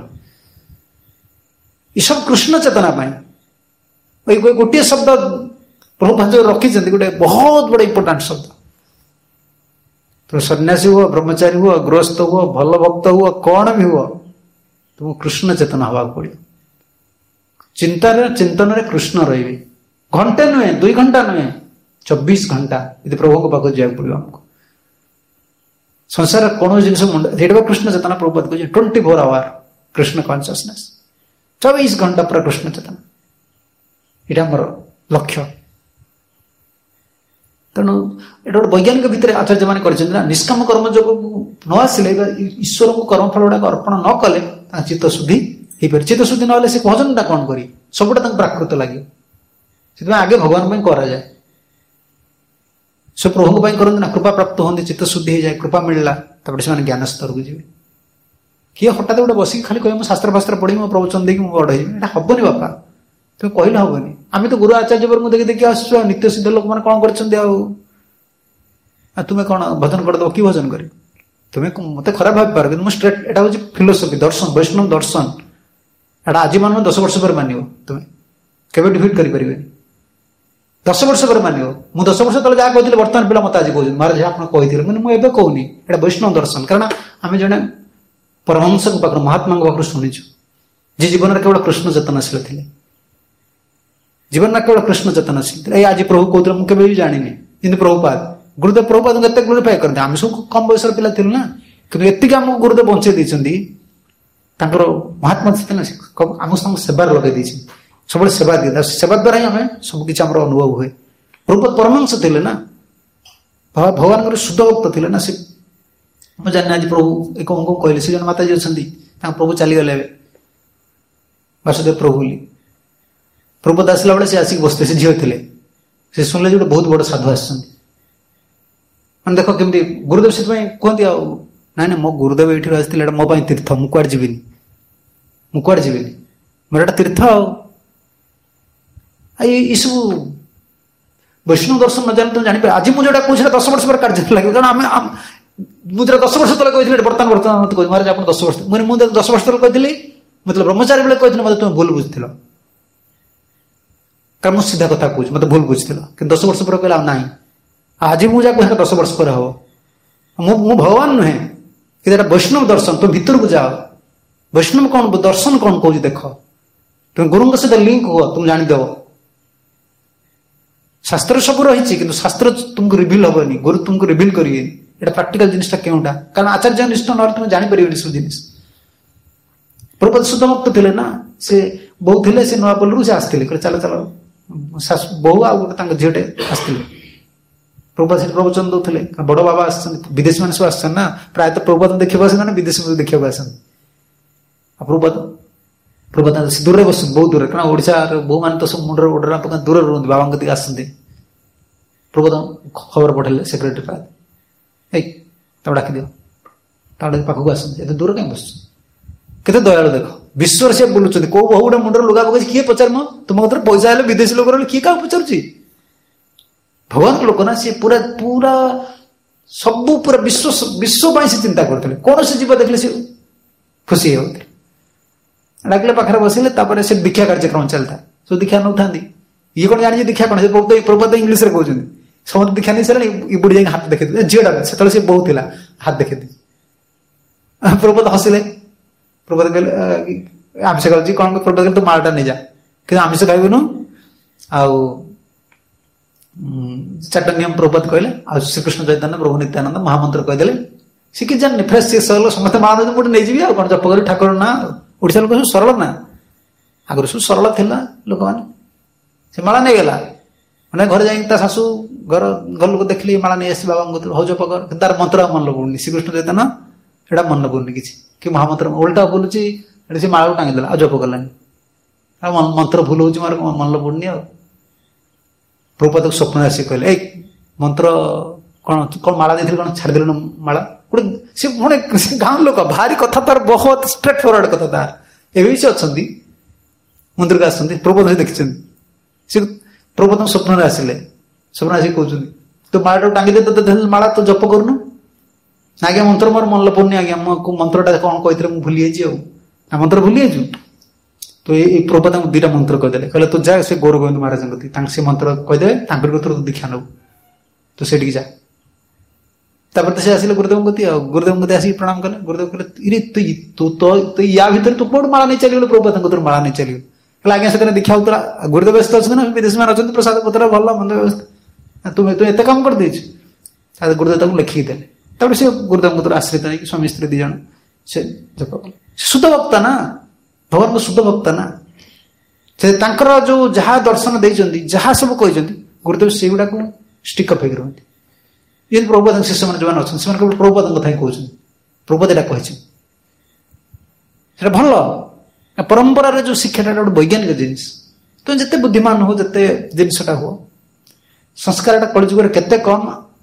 ଏସବୁ କୃଷ୍ଣ ଚେତନା ପାଇଁ ଗୋଟିଏ ଶବ୍ଦ ପ୍ରଭୁପାଦ ରଖିଛନ୍ତି ଗୋଟେ ବହୁତ ବଡ ଇମ୍ପୋର୍ଟାଣ୍ଟ ଶବ୍ଦ ତୁମେ ସନ୍ନ୍ୟାସୀ ହୁଅ ବ୍ରହ୍ମଚାରୀ ହୁଅ ଗୃହସ୍ଥ ହୁଅ ଭଲ ଭକ୍ତ ହୁଅ କଣ ବି ହୁଅ ତୁମକୁ କୃଷ୍ଣ ଚେତନା ହବାକୁ ପଡିବ ଚିନ୍ତନରେ କୃଷ୍ଣ ରହିବେ ଘଣ୍ଟେ ନୁହେଁ 2 ଘଣ୍ଟା ନୁହେଁ 24 ଘଣ୍ଟା ଯଦି ପ୍ରଭୁଙ୍କ ପାଖକୁ ଯିବାକୁ ପଡିବ ଆମକୁ ସଂସାର କୌଣସି ଜିନିଷ ମୁଣ୍ଡ ସେଇଟା କୃଷ୍ଣ ଚେତନା ପ୍ରଭୁପାଦ କହୁଛି 24 ଆୱାର କୃଷ୍ଣ କନସିୟସନେସ୍ 24 ଘଣ୍ଟା ପୁରା କୃଷ୍ଣ ଚେତନା ଏଇଟା ଆମର ଲକ୍ଷ୍ୟ ତେଣୁ ଏଇଟା ଗୋଟେ ବୈଜ୍ଞାନିକ ଭିତରେ ଆଚାର୍ଯ୍ୟ ମାନେ କରିଛନ୍ତି ନା, ନିଷ୍କାମ କର୍ମ ଯୋଗକୁ ନ ଆସିଲେ ବା ଈଶ୍ୱରଙ୍କୁ କର୍ମଫଳ ଗୁଡାକ ଅର୍ପଣ ନ କଲେ ତାଙ୍କ ଚିତ୍ତ ଶୁଦ୍ଧି ହେଇପାରେ। ଚିତ୍ତ ଶୁଦ୍ଧି ନହେଲେ ସେ ଭଜନଟା କଣ କରିବେ? ସବୁଟା ତାଙ୍କୁ ପ୍ରାକୃତ ଲାଗିବ। ସେଥିପାଇଁ ଆଗେ ଭଗବାନ ପାଇଁ କରାଯାଏ। ସେ ପ୍ରଭୁଙ୍କ ପାଇଁ କରନ୍ତି ନା, କୃପା ପ୍ରାପ୍ତ ହୁଅନ୍ତି, ଚିତ୍ତ ଶୁଦ୍ଧି ହେଇଯାଏ, କୃପା ମିଳିଲା, ତାପରେ ସେମାନେ ଜ୍ଞାନ ସ୍ତରକୁ ଯିବେ। କିଏ ହଠାତ୍ ଗୋଟେ ବସିକି ଖାଲି କହିବେ ମୁଁ ଶାସ୍ତ୍ର ଫାସ୍ତ୍ର ପଢିବି, ମୋ ପ୍ରବଚନ ଦେଇକି ମୁଁ ବଡ ହେଇଯିବି, ଏଇଟା ହବନି ବାପା। ତୁମେ କହିଲେ ହବନି। ଆମେ ତ ଗୁରୁ ଆଚାର୍ଯ୍ୟ ବର୍ଗଙ୍କୁ ଦେଖି ଦେଖି ଆସୁଛୁ, ଆଉ ନିତ୍ୟ ସିଦ୍ଧ ଲୋକମାନେ କଣ କରିଛନ୍ତି, ଆଉ ତୁମେ କଣ ଭଜନ କରିଦେବ? କି ଭଜନ କରିବ? ତୁମେ ମତେ ଖରାପ ଭାବିପାର, କିନ୍ତୁ ମୁଁ ଷ୍ଟ୍ରେଟ୍, ଏଟା ହଉଛି ଫିଲୋସଫି, ଦର୍ଶନ, ବୈଷ୍ଣବ ଦର୍ଶନ। ଏଟା ଆଜି ମାନବ 10 ବର୍ଷ ପରେ ମାନିବ, ତୁମେ କେବେ ଡିଫିଟ୍ କରିପାରିବେନି। 10 ବର୍ଷ ପରେ ମାନିବ। ମୁଁ 10 ବର୍ଷ ତଳେ ଯାହା କହିଥିଲି ବର୍ତ୍ତମାନ ପିଲା ମତେ ଆଜି କହୁଛନ୍ତି ମହାରାଜ ଆପଣ କହିଥିଲେ, ମାନେ ମୁଁ ଏବେ କହୁନି। ଏଟା ବୈଷ୍ଣବ ଦର୍ଶନ। କାରଣ ଆମେ ଜଣେ ପରମହଂସଙ୍କ ପାଖରୁ, ମହାତ୍ମାଙ୍କ ପାଖରୁ ଶୁଣିଛୁ, ଯେ ଜୀବନରେ କେବଳ କୃଷ୍ଣ ଚେତନାଶୀଳ ଥିଲେ। ଜୀବନରେ କେବଳ କୃଷ୍ଣ ଚେତନାଶୀଳ ଥିଲେ। ଏଇ ଆଜି ପ୍ରଭୁ କହୁଥିଲେ ମୁଁ କେବେ ବି ଜାଣିନି, କିନ୍ତୁ ପ୍ରଭୁପାଦ, ଗୁରୁଦେବ ପ୍ରଭୁପାଦଙ୍କୁ ଏତେ ଗ୍ଲୋରିଫାଏ କରନ୍ତି। ଆମେ ସବୁ କମ ବୟସର ପିଲା ଥିଲୁ ନା, କିନ୍ତୁ ଏତିକି ଆମକୁ ଗୁରୁଦେବ ବଞ୍ଚେଇ ଦେଇଛନ୍ତି। ତାଙ୍କର ମହାତ୍ମା ଚେତନା ଆମକୁ ତାଙ୍କ ସେବାରେ ଲଗେଇ ଦେଇଛନ୍ତି। ସବୁବେଳେ ସେବା ଦିଏ, ସେବା ଦ୍ୱାରା ହିଁ ଆମେ ସବୁ କିଛି ଆମର ଅନୁଭବ ହୁଏ। ପ୍ରଭୁପାଦ ପରମହଂସ ଥିଲେ ନା, ଭଗବାନଙ୍କର ଶୁଦ୍ଧ ଭକ୍ତ ଥିଲେ ନା। ସେ ମୁଁ ଜାଣିନି ଆଜି ପ୍ରଭୁ କଣ କହିଲେ, ସେ ଜଣେ ମାତାଜୀ ଅଛନ୍ତି, ତାଙ୍କ ପ୍ରଭୁ ଚାଲିଗଲେ ଏବେ, ବାସୁଦେବ ପ୍ରଭୁ ବୋଲି। ପ୍ରଭୁପାଦ ଆସିଲା ବେଳେ ସେ ଆସିକି ବସିଥିଲେ, ସେ ଝିଅ ଥିଲେ। ସେ ଶୁଣିଲେ ଯେ ଗୋଟେ ବହୁତ ବଡ ସାଧୁ ଆସିଛନ୍ତି। ମାନେ ଦେଖ କେମିତି ଗୁରୁଦେବ ସେଥିପାଇଁ କୁହନ୍ତି, ଆଉ ନାଇଁ ନାଇଁ ମୋ ଗୁରୁଦେବ ଏଇଠି ଆସିଥିଲେ, ଏଇଟା ମୋ ପାଇଁ ତୀର୍ଥ, ମୁଁ କୁଆଡେ ଯିବିନି, ମୁଁ କୁଆଡେ ଯିବିନି, ମୋର ଏଟା ତୀର୍ଥ। ଆଉ ଏଇସବୁ ବୈଷ୍ଣବ ଦର୍ଶନ ନ ଜାଣି ତମେ ଜାଣିପାରେ। ଆଜି ମୁଁ ଯୋଉଟା କହୁଛି 10 ବର୍ଷ ପରେ କାର୍ଯ୍ୟ ଲାଗିବ। କାରଣ ମୁଁ ଯୋଉଟା 10 ବର୍ଷ ତଳେ କହିଥିଲି ବର୍ତ୍ତମାନ ମତେ କହୁଛି ମହାରାଜ ଆପଣ 10 ବର୍ଷ, ମୁଁ 10 ବର୍ଷ ତଳେ କହିଥିଲି, ମତେ ବ୍ରହ୍ମଚାରୀ ବେଳେ କହିଥିଲି, ମତେ ତୁମେ ଭୁଲ ବୁଝିଥିଲ। କାରଣ ମୁଁ ସିଧା କଥା କହୁଛି, ମତେ ଭୁଲ ବୁଝିଥିଲ। କିନ୍ତୁ 10 ବର୍ଷ ପରେ କହିଲେ ଆଉ ନାହିଁ, ଆଜି ମୁଁ ଯାହା କହିଲା 10 ବର୍ଷ ପରେ ହବ। ମୁଁ ଭଗବାନ ନୁହେଁ, କିନ୍ତୁ ଏଟା ବୈଷ୍ଣବ ଦର୍ଶନ। ତୁମେ ଭିତରକୁ ଯାଅ, ବୈଷ୍ଣବ କଣ ଦର୍ଶନ କଣ କହୁଛି ଦେଖ, ତୁମେ ଗୁରୁଙ୍କ ସହିତ ଲିଙ୍କ ହୁଅ, ତୁମେ ଜାଣିଦେବ। ଶାସ୍ତ୍ର ସବୁ ରହିଛି, କିନ୍ତୁ ଶାସ୍ତ୍ର ତୁମକୁ ରିଭିଲ ହବନି, ଗୁରୁ ତୁମକୁ ରିଭିଲ କରିବେନି ଏଟା ପ୍ରାକ୍ଟିକାଲ ଜିନିଷଟା କେଉଁଟା। କାରଣ ଆଚାର୍ଯ୍ୟ ନିଷ୍ଠ ନହେଲେ ତୁମେ ଜାଣିପାରିବେନି ସବୁ ଜିନିଷ। ପ୍ରଭୁପାଦ ଶୁଦ୍ଧ ଭକ୍ତ ଥିଲେ ନା, ସେ ବୋଉ ଥିଲେ, ସେ ନୂଆପଲ୍ଲୀରୁ ସେ ଆସିଥିଲେ, କହିଲେ ଚାଲ ଚାଲ, ବୋଉ ଆଉ ଗୋଟେ ତାଙ୍କ ଝିଅଟେ ଆସିଥିଲେ। ପ୍ରଭୁପାଦ ସେଠି ପ୍ରବଚନ ଦଉଥିଲେ, ବଡ ବାବା ଆସିଛନ୍ତି, ବିଦେଶୀ ମାନେ ସବୁ ଆସିଛନ୍ତି ନା, ପ୍ରାୟତଃ ପ୍ରଭୁପାଦ ଦେଖିବାକୁ ଆସନ୍ତି, ବିଦେଶୀ ଦେଖିବାକୁ ଆସନ୍ତି। ଆଉ ପ୍ରଭୁପାଦ ଦୂରରେ ବସନ୍ତି, ବହୁତ ଦୂରରେ, କାରଣ ଓଡିଶାର ବୋଉ ମାନେ ତ ସବୁ ମୁଣ୍ଡରେ ଓଡରା ପକାନ୍ତି, ଦୂରରେ ରୁହନ୍ତି, ବାବାଙ୍କ କତିକି ଆସନ୍ତି। ପ୍ରଭୁପାଦ ଖବର ପଠେଇଲେ ସେକ୍ରେଟାରୀ ପାଦ, ଏଇ ତାକୁ ଡାକିଦିଅ, ତାକୁ ପାଖକୁ ଆସନ୍ତି, ଏତେ ଦୂର କାହିଁ ବସୁଛନ୍ତି, କେତେ ଦୟାଳୁ ଦେଖ। ବିଶ୍ୱରେ ସେ ବୁଲୁଛନ୍ତି, କୋଉ ବହୁ ଗୋଟେ ମୁଣ୍ଡରେ ଲୁଗା ପକେଇଛି, କିଏ ପଚାରିବ? ତୁମ କତିରେ ପଇସା ହେଲେ, ବିଦେଶୀ ଲୋକ ରହିଲେ କିଏ କାହାକୁ ପଚାରୁଛି? ଭଗବାନଙ୍କ ଲୋକ ନା, ସେ ପୁରା ପୁରା ସବୁ ପୁରା ବିଶ୍ୱ ପାଇଁ ସେ ଚିନ୍ତା କରୁଥିଲେ। କୌଣସି ଜୀବ ଦେଖିଲେ ସେ ଖୁସି ହେଉଥିଲେ। ଡାକିଲେ ପାଖରେ ବସିଲେ, ତାପରେ ସେ ଦୀକ୍ଷା କାର୍ଯ୍ୟକ୍ରମ ଚାଲିଥାଏ, ସବୁ ଦୀକ୍ଷା ନେଉଥାନ୍ତି। ଇଏ କଣ ଜାଣିଛି ଦୀକ୍ଷା କଣ, ସେ ପ୍ରଭୁପାଦ ଇଂଲିଶରେ କହୁଛନ୍ତି, ସମସ୍ତେ ଦୀକ୍ଷା ନେଇ ସାରିଲେ, ଇ ବୁଢୀ ଯାଇକି ହାତ ଦେଖେଇଥିଲେ, ଝିଅଟା ସେତେବେଳେ ସେ ବୋଉ ଥିଲା, ହାତ ଦେଖେଇଥିଲେ। ପ୍ରଭୁପାଦ ହସିଲେ। ପ୍ରଭୁପାଦ କହିଲେ ଆମିଷ ଖାଉଛି କଣ? ପ୍ରଭୁପାଦ କହିଲେ ତୁ ମାଳଟା ନେଇଯା, କିନ୍ତୁ ଆମିଷ ଖାଇବୁନୁ। ଆଉ 4ଟା ନିୟମ ପ୍ରଭୁପାଦ କହିଲେ, ଆଉ ଶ୍ରୀକୃଷ୍ଣ ଚୈତନ୍ୟ, ପ୍ରଭୁ ନିତ୍ୟାନନ୍ଦ ମହାମନ୍ତ୍ର କହିଦେଲେ। ସେ କିଛି ଜାଣିନି, ଫ୍ରେଶ ସେ ସରଳ, ସମସ୍ତେ ମାଳ ଦେଉଛନ୍ତି, ଗୋଟେ ନେଇଯିବି ଆଉ କଣ, ଜପ କରି ଠାକୁର ନା। ଓଡିଶା ଲୋକ ସବୁ ସରଳ ନା, ଆଗରୁ ସବୁ ସରଳ ଥିଲା ଲୋକମାନେ। ସେ ମାଳା ନେଇଗଲା, ମାନେ ଘରେ ଯାଇକି ତା ଶାଶୁ ଘର ଲୋକ ଦେଖିଲେ ମାଳା ନେଇ ଆସିଛି ବାବାଙ୍କ କତିରୁ, ହଉ ଜପ କର, କିନ୍ତୁ ତାର ମନ୍ତ୍ର ଆଉ ମନେ ପଡୁନି। ଶ୍ରୀକୃଷ୍ଣ ଚୈତନ୍ୟ ଏଇଟା ମନେ ପଡୁନି କିଛି, କି ମହାମନ୍ତ୍ର ଓଲଟା ବୁଲୁଛି, ଏଠି ସେ ମାଳାକୁ ଟାଙ୍ଗିଦେଲା, ଆଉ ଜପ କଲାନି। ଆଉ ମନ୍ତ୍ର ଭୁଲ ହଉଛି, ମୋର ମନେ ପଡୁନି। ଆଉ ପ୍ରଭୁପାଦକୁ ସ୍ୱପ୍ନରେ ଆସିକି କହିଲେ, ଏଇ ମନ୍ତ୍ର କଣ ମାଳା ଦେଇଥିଲି, କଣ ଛାଡିଦେଲୁ ମାଳା? ଗୋଟେ ସେ ପୁଣି ଗାଁ ଲୋକ, ଭାରି କଥା ତାର, ବହୁତ ଷ୍ଟ୍ରେଟ୍ ଫରୱାର୍ଡ କଥା ତାର। ଏବେ ବି ସେ ଅଛନ୍ତି, ମନ୍ଦିରକୁ ଆସନ୍ତି, ପ୍ରଭୁପାଦ ଦେଖିଛନ୍ତି। ସେ ପ୍ରଭୁପାଦଙ୍କ ସ୍ୱପ୍ନରେ ଆସିଲେ, ସ୍ୱପ୍ନରେ ଆସିକି କହୁଛନ୍ତି, ତୁ ମାଳାଟାକୁ ଟାଙ୍ଗିଦେ, ତୋତେ ମାଳା ତୁ ଜପ କରୁନୁ। ଆଜ୍ଞା ମନ୍ତ୍ର ମୋର ମନେ ପଡୁନି ଆଜ୍ଞା, ମୁଁ ମନ୍ତ୍ରଟା କଣ କହିଥିଲେ ମୁଁ ଭୁଲି ଯାଇଛି। ଆଉ ମନ୍ତ୍ର ଭୁଲି ଯାଇଛୁ? ତ ଏଇ ପ୍ରଭୁପାଦଙ୍କୁ 2ଟା ମନ୍ତ୍ର କହିଦେଲେ, କହିଲେ ତୁ ଯା ସେ ଗୌର ଗୋବିନ୍ଦ ମହାରାଜଙ୍କ କତିକି, ତାଙ୍କୁ ସେ ମନ୍ତ୍ର କହିଦେବେ, ତାଙ୍କର କତିରୁ ଦୀକ୍ଷା ନେବୁ, ତୁ ସେଠିକି ଯା। ତାପରେ ତ ସେ ଆସିଲେ ଗୁରୁଦେବଙ୍କ କତିକି, ଆଉ ଗୁରୁଦେବଙ୍କ କତିକି ଆସିକି ପ୍ରଣାମ କଲେ। ଗୁରୁଦେବ କହିଲେ ଇରେ ତୁ ୟା ଭିତରେ ତୁ କୋଉଠୁ ମାଳା ନେଇ ଚାଲିଗଲୁ? ପ୍ରଭୁପାଦଙ୍କ କତିରୁ ମାଳା ନେଇ ଚାଲିଗଲୁ। କହିଲେ ଆଜ୍ଞା ସେଦିନ ଦୀକ୍ଷା ହଉଥିଲା, ଗୁରୁଦେବ ବ୍ୟସ୍ତ ଅଛନ୍ତି ନା, ବିଦେଶୀ ମାନେ ଅଛନ୍ତି, ପ୍ରସାଦ ପତ୍ର ଭଲ ମନ୍ଦ ବ୍ୟବସ୍ଥା, ତୁ ଏତେ କାମ କରିଦେଇଛୁ। ତାପରେ ଗୁରୁଦେବ ତାକୁ ଲେଖିକି ଦେଲେ। ତାପରେ ସେ ଗୁରୁଦେବଙ୍କ କତିରୁ ଆଶ୍ରିତ ହେଇକି ସ୍ୱାମୀ ସ୍ତ୍ରୀ 2 ଜଣ ସେ ଜପ କଲେ। ଶୁଦ୍ଧ ଭକ୍ତ ନା, ଭଗବାନଙ୍କ ଶୁଦ୍ଧ ଭକ୍ତ ନା, ସେ ତାଙ୍କର ଯୋଉ ଯାହା ଦର୍ଶନ ଦେଇଛନ୍ତି, ଯାହା ସବୁ କହିଛନ୍ତି, ଗୁରୁଦେବ ସେଇଗୁଡାକୁ ଷ୍ଟିକ୍ ଅପ୍ ହେଇକି ରୁହନ୍ତି। ଯେମିତି ପ୍ରଭୁପାଦଙ୍କ ଶିଷ୍ୟମାନେ ଯେଉଁମାନେ ଅଛନ୍ତି ସେମାନେ କେବଳ ପ୍ରଭୁପାଦଙ୍କ କଥା ହିଁ କହୁଛନ୍ତି, ପ୍ରଭୁପାଦ ଏଇଟା କହିଛନ୍ତି। ସେଟା ଭଲ। ପରମ୍ପରାରେ ଯୋଉ ଶିକ୍ଷାଟା ଗୋଟେ ବୈଜ୍ଞାନିକ ଜିନିଷ। ତୁମେ ଯେତେ ବୁଦ୍ଧିମାନ ହଉ, ଯେତେ ଜିନିଷଟା ହୁଅ, ସଂସ୍କାରଟା କଳିଯୁଗରେ କେତେ କମ୍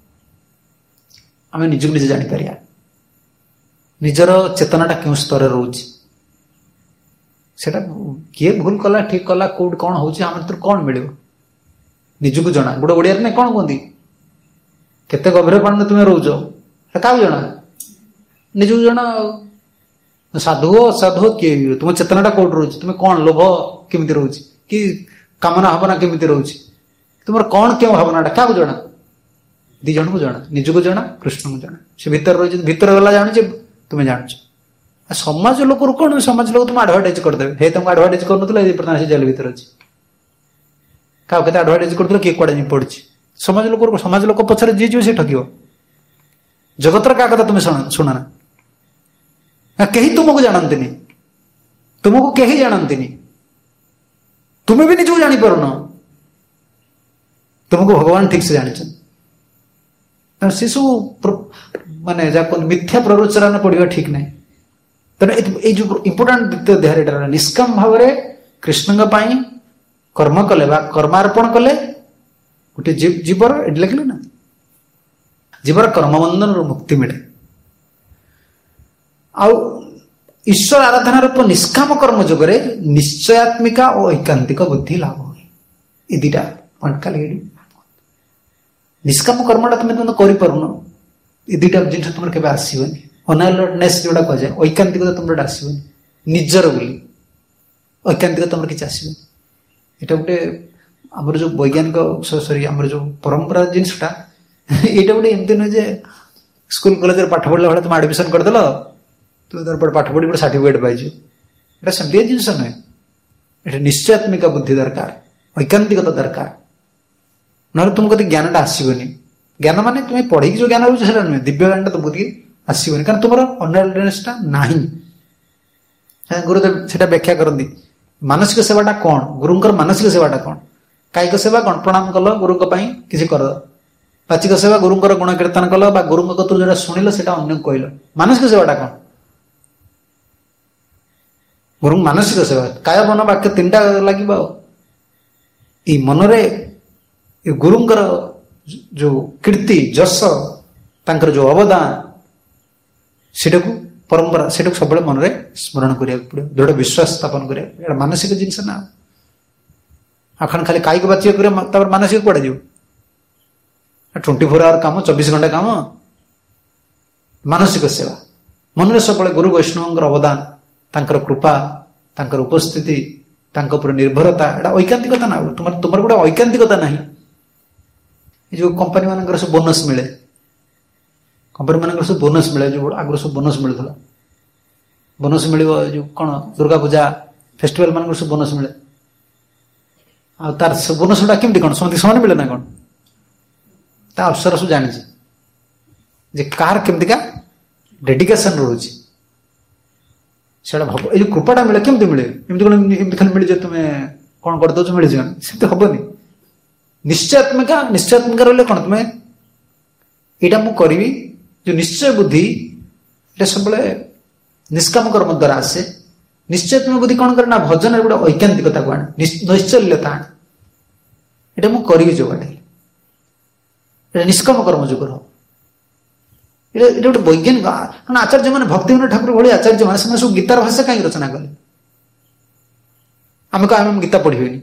ଆମେ ନିଜକୁ ନିଜେ ଜାଣିପାରିବା। ନିଜର ଚେତନାଟା କେଉଁ ସ୍ତରରେ ରହୁଛି, ସେଟା କିଏ ଭୁଲ କଲା ଠିକ କଲା କୋଉଠି କଣ ହଉଛି ଆମ ଭିତରୁ କଣ ମିଳିବ ନିଜକୁ ଜଣା। ଗୋଟେ ଓଡିଆରେ ନାଇଁ କଣ କୁହନ୍ତି, କେତେ ଗଭୀର ପାଣିରେ ତୁମେ ରହୁଛ ସେଟା କାହାକୁ ଜଣା, ନିଜକୁ ଜଣା। ସାଧୁ ଅସାଧୁ କିଏ, ତୁମ ଚେତନାଟା କୋଉଠି ରହୁଛି, ତୁମେ କଣ ଲୋଭ କେମିତି ରହୁଛି, କି କାମନା ଭାବନା କେମିତି ରହୁଛି, ତୁମର କଣ କେଉଁ ଭାବନାଟା କାହାକୁ ଜଣା, ଦି ଜଣଙ୍କୁ ଜଣା, ନିଜକୁ ଜଣା, କୃଷ୍ଣଙ୍କୁ ଜଣା। ସେ ଭିତରେ ରହିଛି, ଭିତରେ ଗଲା ଜାଣୁଛି, ତୁମେ ଜାଣୁଛ। ସମାଜ ଲୋକରୁ କଣ, ସମାଜ ଲୋକ ତୁମେ ଆଡଭାଇଟାଇଜ କରିଦେବେ, ହେ ତମକୁ ଆଡଭାଇଟାଇଜ କରୁନଥିଲା ବର୍ତ୍ତମାନ ସେ ଜେଲ ଭିତରେ ଅଛି। କାହାକୁ କେତେ ଆଡଭାଇଟାଇଜ କରୁଥିଲା, କିଏ କୁଆଡେ ଯାଇ ପଡୁଛି। ସମାଜ ଲୋକ ପଛରେ ଯିଏ ଯିବ ସେ ଠକିବ। ଜଗତର କାହା କଥା ତୁମେ ଶୁଣ ନା, କେହି ତୁମକୁ ଜାଣନ୍ତିନି, ତୁମକୁ କେହି ଜାଣନ୍ତିନି, ତୁମେ ବି ନିଜକୁ ଜାଣିପାରୁନ, ତୁମକୁ ଭଗବାନ ଠିକ ସେ ଜାଣିଛନ୍ତି। ସେ ସବୁ ମାନେ ଯାହା ମିଥ୍ୟା ପ୍ରରୋଚନା ପଡିବା ଠିକ ନାହିଁ। ତେଣୁ ଏଇ ଯୋଉ ଇମ୍ପୋର୍ଟାଣ୍ଟ ଦ୍ୱିତୀୟ ଅଧ୍ୟାୟରେ ଏଇଟା ରହିଲା, ନିଷ୍କାମ ଭାବରେ କୃଷ୍ଣଙ୍କ ପାଇଁ କର୍ମ କଲେ ବା କର୍ମାର୍ପଣ କଲେ ଗୋଟେ ଜୀବର, ଏଠି ଲେଖିଲେ ନା, ଜୀବର କର୍ମବନ୍ଧନରୁ ମୁକ୍ତି ମିଳେ। ଆଉ ଈଶ୍ୱର ଆରାଧନାର ନିଷ୍କାମ କର୍ମ ଯୋଗରେ ନିଶ୍ଚୟାତ୍ମିକା ଓ ଐକାନ୍ତିକ ବୁଦ୍ଧି ଲାଭ ହୁଏ। ଏ ଦିଟା ପଏଣ୍ଟ କାଲି ନିଷ୍କାମ କର୍ମଟା ତୁମେ କରିପାରୁନ, ଏ ଦିଟା ଜିନିଷ ତୁମର କେବେ ଆସିବନି। ଅନାଲନେସ୍ ଯୋଉଟା କୁହାଯାଏ, ଐକାନ୍ତିକତା ତୁମର ଆସିବନି, ନିଜର ବୋଲି ଐକାନ୍ତିକ ତମର କିଛି ଆସିବନି। ଏଇଟା ଗୋଟେ ଆମର ଯୋଉ ବୈଜ୍ଞାନିକ ଆମର ଯୋଉ ପରମ୍ପରା ଜିନିଷଟା, ଏଇଟା ଗୋଟେ ଏମିତି ନୁହେଁ ଯେ ସ୍କୁଲ କଲେଜରେ ପାଠ ପଢିଲା ଭଳିଆ ତୁମେ ଆଡମିସନ କରିଦେଲ, ତୁମେ ତାର ପାଠ ପଢି ଗୋଟେ ସାର୍ଟିଫିକେଟ ପାଇଛୁ। ଏଟା ସେମିତି ଜିନିଷ ନୁହେଁ। ଏଟା ନିଶ୍ଚୟାତ୍ମିକା ବୁଦ୍ଧି ଦରକାର, ଐକାନ୍ତିକତା ଦରକାର, ନହେଲେ ତୁମକୁ ଜ୍ଞାନଟା ଆସିବନି। ଜ୍ଞାନ ମାନେ ତୁମେ ପଢିକି ଯୋଉ ଜ୍ଞାନ ରହୁଛ ସେଟା ନୁହେଁ, ଦିବ୍ୟ ଜ୍ଞାନଟା ତୁମ ବୁଦ୍ଧି ଆସିବନି, କାରଣ ତୁମର ଅନଏୱାରନେସଟା ନାହିଁ। ଗୁରୁଦେବ ସେଟା ବ୍ୟାଖ୍ୟା କରନ୍ତି, ମାନସିକ ସେବାଟା କଣ, ଗୁରୁଙ୍କର ମାନସିକ ସେବାଟା କଣ। କାୟିକ ସେବା କଣ, ପ୍ରଣାମ କଲ, ଗୁରୁଙ୍କ ପାଇଁ କିଛି କର। ବାଚିକ ସେବା, ଗୁରୁଙ୍କର ଗୁଣ କୀର୍ତ୍ତନ କଲ ବା ଗୁରୁଙ୍କ କତରୁ ଯୋଉଟା ଶୁଣିଲ ସେଟା ଅନ୍ୟକୁ କହିଲ। ମାନସିକ ସେବାଟା କଣ, ଗୁରୁ ମାନସିକ ସେବା, କାୟ ମନ ବାକ୍ୟ ତିନିଟା ଲାଗିବ। ଏଇ ମନରେ ଗୁରୁଙ୍କର ଯୋଉ କୀର୍ତ୍ତି ଯଶ, ତାଙ୍କର ଯୋଉ ଅବଦାନ, ସେଟାକୁ ପରମ୍ପରା, ସେଟାକୁ ସବୁବେଳେ ମନରେ ସ୍ମରଣ କରିବାକୁ ପଡିବ, ଦୃଢ ବିଶ୍ୱାସ ସ୍ଥାପନ କରିବାକୁ। ଏଇଟା ମାନସିକ ଜିନିଷ ନା। ଆପଣ ଖାଲି କାଇକ ବାଚିକ କରିବା, ତାପରେ ମାନସିକ କୁଆଡେ ଯିବ? 24 ଆୱାର କାମ, 24 ଘଣ୍ଟା କାମ। ମାନସିକ ସେବା, ମନରେ ସବୁବେଳେ ଗୁରୁ ବୈଷ୍ଣବଙ୍କର ଅବଦାନ, ତାଙ୍କର କୃପା, ତାଙ୍କର ଉପସ୍ଥିତି, ତାଙ୍କ ଉପରେ ନିର୍ଭରତା, ଏଇଟା ଐକାନ୍ତିକତା ନା। ତୁମର ଗୋଟେ ଐକାନ୍ତିକତା ନାହିଁ। ଏ ଯୋଉ କମ୍ପାନୀ ମାନଙ୍କର ସବୁ ବୋନସ ମିଳେ, କମ୍ପାନୀ ମାନଙ୍କର ସବୁ ବୋନସ ମିଳେ, ଯୋଉ ଆଗରୁ ସବୁ ବୋନସ ମିଳୁଥିଲା, ବୋନସ ମିଳିବ ଯୋଉ କଣ ଦୁର୍ଗା ପୂଜା ଫେଷ୍ଟିଭାଲ ମାନଙ୍କର ସବୁ ବୋନସ ମିଳେ। ଆଉ ତାର ବୋନସ ଗୁଡା କେମିତି କଣ ସମସ୍ତେ ସମାନ ମିଳେ ନା କଣ? ତା ଅଫସର ସବୁ ଜାଣିଛି ଯେ କାହାର କେମିତିକା ଡେଡିକେସନ ରହୁଛି। ସେଟା ଏଇ ଯୋଉ କୃପାଟା ମିଳେ କେମିତି ମିଳେ? ଏମିତି କଣ ଏମିତି ଖାଲି ମିଳିଯିବ, ତୁମେ କଣ କରିଦଉଛ ମିଳିଯିବ, ସେମିତି ହବନି। ନିଶ୍ଚୟାତ୍ମିକା ରହିଲେ କଣ, ତୁମେ ଏଇଟା ମୁଁ କରିବି, ଯୋଉ ନିଶ୍ଚୟ ବୁଦ୍ଧି, ଏଟା ସବୁବେଳେ ନିଷ୍କାମ କର୍ମ ଦ୍ୱାରା ଆସେ। ନିଶ୍ଚୟାତ୍ମିକ ବୁଦ୍ଧି କଣ କରେ ନା, ଭଜନରେ ଗୋଟେ ଐକାନ୍ତିକତାକୁ ଆଣେ, ନୈଶ୍ଚଲ୍ୟତା ଆଣେ। ଏଇଟା ମୁଁ କରିବି ଯୋଉ ବାଟେ, ଏଇଟା ନିଷ୍କାମ କର୍ମ ଯୋଗୁଁ। ଏଇଟା ଗୋଟେ ବୈଜ୍ଞାନିକ, କାରଣ ଆଚାର୍ଯ୍ୟ ମାନେ, ଭକ୍ତିବିନୋଦ ଠାକୁର ଭଳି ଆଚାର୍ଯ୍ୟ ମାନେ, ସେମାନେ ସବୁ ଗୀତାର ଭାଷା କାହିଁକି ରଚନା କଲେ? ଆମେ ଗୀତା ପଢିବେନି,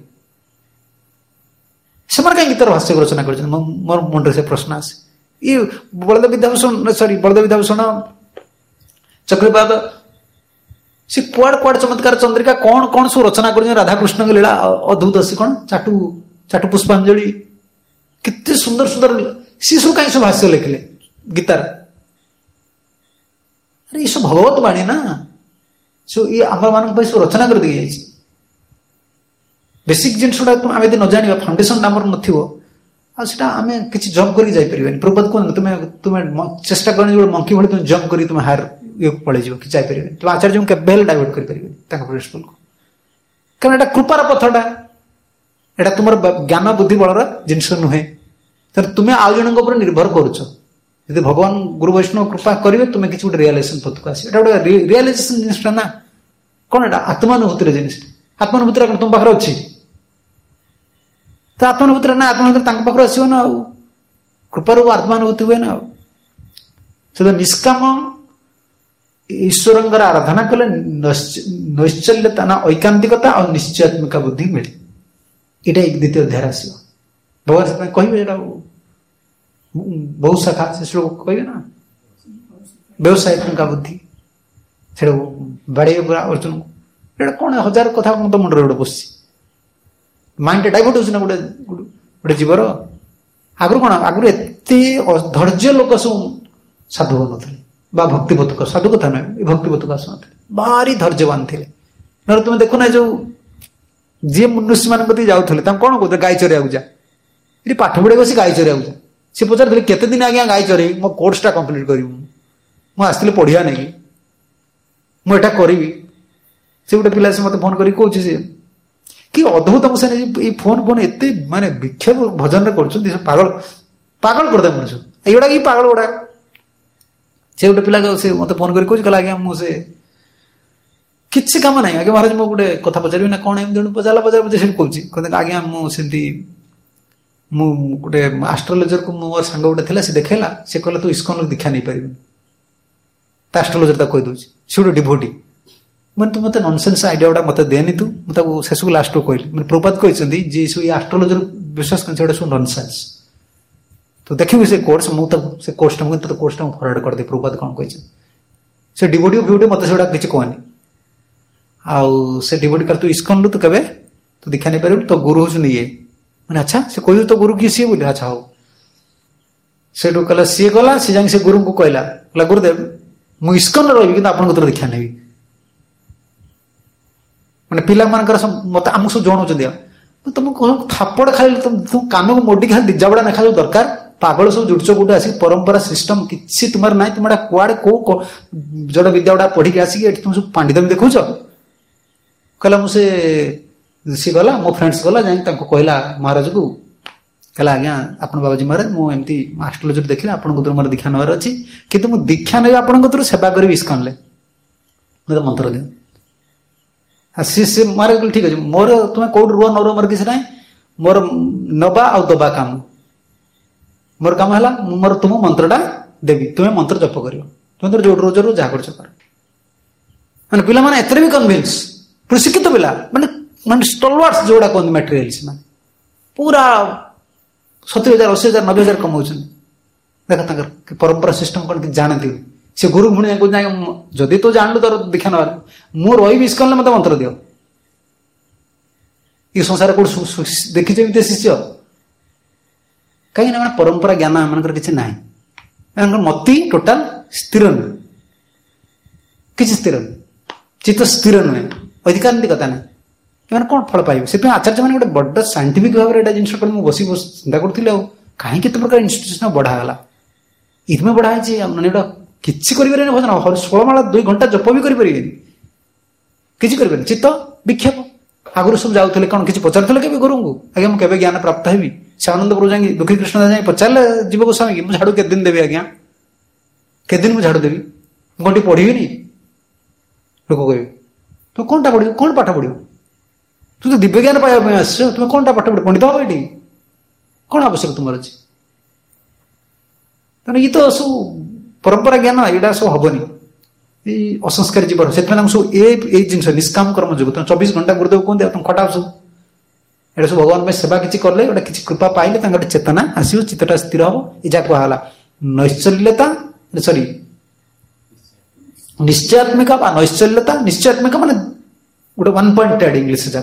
ସେମାନେ କାହିଁକି ଗୀତାର ଭାଷ୍ୟ ରଚନା କରିଛନ୍ତି? ମୋର ମୁଣ୍ଡରେ ସେ ପ୍ରଶ୍ନ ଆସେ। ଇଏ ବଳଦେବ ବିଦ୍ୟାଭୂଷଣ, ଚକ୍ରପାଦ, ସେ କୁଆଡେ ଚମତ୍କାର ଚନ୍ଦ୍ରିକା କଣ ସବୁ ରଚନା କରିଛନ୍ତି। ରାଧାକୃଷ୍ଣଙ୍କ ଲୀଳା ଅଦ୍ଭୁତ, ସେ କଣ ଚାଟୁ ପୁଷ୍ପାଞ୍ଜଳି, କେତେ ସୁନ୍ଦର ସେ ସବୁ କାହିଁକି ସବୁ ଭାଷ୍ୟ ଲେଖିଲେ ଗୀତାର? ଆରେ ଏ ସବୁ ଭଗବତ ବାଣୀ ନା, ଇଏ ଆମ ମାନଙ୍କ ପାଇଁ ସବୁ ରଚନା କରି ଦିଆଯାଇଛି। ବେସିକ ଜିନିଷଟା ଆମେ ଯଦି ନ ଜାଣିବା, ଫାଉଣ୍ଡେସନଟା ଆମର ନଥିବ, ଆଉ ସେଟା ଆମେ କିଛି ଜମ୍ପ କରିକି ଯାଇପାରିବାନି। ପ୍ରଭୁପାଦ କୁହନ୍ତି, ତୁମେ ଚେଷ୍ଟା କରନି ଗୋଟେ ମଙ୍କି ଭଳି ତୁମେ ଜମ୍ପ କରିକି ତୁମେ ହାର୍ ପଳେଇଯିବ, କିଛି ଯାଇପାରିବେନି। ତୁମେ ଆଚାର୍ଯ୍ୟଙ୍କୁ କେବେ ହେଲେ ଡାଇଭର୍ଟ କରିପାରିବେନି ତାଙ୍କ ପ୍ରିନ୍ସିପଲକୁ, କାରଣ ଏଟା କୃପାର ପଥଟା, ଏଟା ତୁମର ଜ୍ଞାନ ବୁଦ୍ଧି ବଳର ଜିନିଷ ନୁହେଁ। तुम्हें आउ जन निर्भर करुच यदि भगवान गुरु वैष्णव कृपा करेंगे तुम्हें किसी गोटे रियलाइजेशन पथक आस गोटे रियलाइजेशन जिनसा ना कौन एटा आत्मानुभूतिर जिन आत्मानुभूति कौन तुम पाखे अच्छी तो आत्मानुभूति ना आत्मानुभूति पाखे आसो ना कृपार आत्मानुभूति हुए ना से निष्काम ईश्वर आराधना कले नैश्चल्यता ना ऐकांतिकता और निश्चयात्मिका बुद्धि मिले ये एक द्वितीय अध्याय आस भगवान से कहे बहुत शाखा से श्लोक कहे ना व्यवसायिका बुद्धि से बाड़े पूरा अर्जुन को कौन हजार कथा तो मुंडे गोटे पशि माइंड डाइवर्ट हो गोटे गोटे जीवर आगु कौन आगु एत धैर्य लोक सब साधु बनते भक्तिपथक साधु कथा ना भक्तिपथक आसुना भारी धैर्यवान थे ना तुम देखो ना जो जी मनुष्य मान जाऊे कौन कहते गाई चरिया जा ये पाठ पढ़े बस गाई चरिया जा सी पचार केते दिन आज्ञा गाई चरे मो कोर्सटा कंप्लीट करी मुझे पढ़िया नहीं मुझा करी से गोटे पिला से मत फोन कर कहे कि अद्भुत मुझे फोन फोन एत माने विक्षेप भजन कर पागल पागल करदे मनुष्य एगुड़ा कि पागल गुड़ा से गोटे पिला से मत फोन कर कहे आज्ञा मुझे किसी कम ना आगे महाराज मुझे गोटे कथा पचारि ना कौन एम जन पचारा पचार पचार कहते आज्ञा मुझे गोटे आस्ट्रोलोजर को मोर सांग गोटे थी सी देखला सी कहला तू इस्कन दीक्षा नहीं पार आस्ट्रोलोजर कही दूसरी सी गोटे डिभोटी मैंने तू मत नॉनसेंस आइडिया गुड़ा मत देनी तू मुझे शेष को लास्ट को कहली मैंने प्रभुपाद कहते जी सब आस्ट्रोलोजर विश्वास कर सब नॉनसेंस तो देखिए से कोर्स मुझे कोर्स मुझे कोर्स फरवर्ड करदे प्रभुपाद कौन कही से डिभोटी फिवोटी मत से किसी कहनी आउ से डिभोटी कर तू इस्कन तू केवे तू दीक्षा नहीं पार तो गुरु हूँ ये मैंने अच्छा से कह तो गुरु किए सी बोले अच्छा हो से कहला सी गला सी जाए से गुरु को कहला गुरुदेव मुझे इस्कन रही कि आप दीक्षा नेबी मैंने पिला मत आम सब जनाऊँ तुम थापड़ खाली तुम कान को मोड़ी खाली दिजाबड़ा ना खाली दरकार पागल सब जुड़च गोटे आसिक परंपरा सिस्टम किसी तुम ना तुम कुआड़े कौ जड़ विद्या गुड़ा पढ़ी आसिक तुम सब पांडित देखुच कहला मुझे सी गला मो फ्रेंड्स गला जाए कहला महाराज को कहला आज्ञा आप बाबाजी महाराज मुझे आस्ट्रोलोजर देखिए आप मोर दीक्षा नवार अच्छी कि मुझे दीक्षा नहीं आप सेवा करी इस्कन मतलब मंत्र दियो सी महाराज ठीक अच्छे मोर तुम कौट रुह न रुह मोर किसी ना मोर नवा आ दबा काम मोर काम है मोर तुम मंत्रटा देवी तुम्हें मंत्र जप कर तुम तो जो रोज रोज जहाँ कर पिला मैंने एत भी कन्भिन्स प्रशिक्षित पिला मैंने माने स्टलवार्स जोड़ा कहते मटेरियल्स मैंने पूरा 70,000 80,000 90,000 कमाऊँ देखा परंपरा सिस्टम कौन जानती से गुरु पुणी जदि तो जानलु तर दीक्षा नवार मु रही इस्कन मत मंत्र दियो ये संसार को देखी शिष्य कहीं परंपरा ज्ञान आम किसी ना मति टोटाल स्थिर नुहे किसी स्थिर चित्त स्थिर नुहे अधिकारिकता ना मैंने कौन फल पाइबे से आचार्य मैंने गोटे बड़ साइंटिफिक भाव में जिन बस चिंता करूँ कहीं केत प्रकार इन्स्टिट्यूशन बढ़ागला इतमें बढ़ाई मैंने किसी करें भजन 16 माला 2 घंटा जप भी करें किसी करें चित्त विक्षेप आगुरी सब जाऊे कौन किसी पचारे के गुरु को आज्ञा मुझे ज्ञान प्राप्त हेबी से आनंद प्रभु जाए दुखी कृष्ण जाए पचारे जीव गोस्वामी की मुझे झाड़ू के दिन देवी आज्ञा के दिन मुझे झाड़ू देवी कौन टी पढ़ी लोक कहे तुम कौन टा पढ़ कौन पाठ पढ़ तू तो दिव्य ज्ञान पाइबा आस तुम कौन टा पाठ पढ़ पंडित हम ये कौन आवश्यक तुम अच्छे ये तो सब परंपरा ज्ञान यहाँ सब हेनी असंस्कारी जीवन से सब ये जिन निष्काम कर्म जो 24 घंटा गुरुदेव कहते तुम खटा सब ये सब भगवान में सेवा किसी कले गोटे किसी कृपा पाइले गोटे चेतना आसो चित्तटा स्थिर हम ये कहला नैश्चल्यता सॉरी निश्चयात्मिका नैश्चल्यता निश्चयात्मिका मान गोटे 1 पॉइंटेड इंग्लिश जहाँ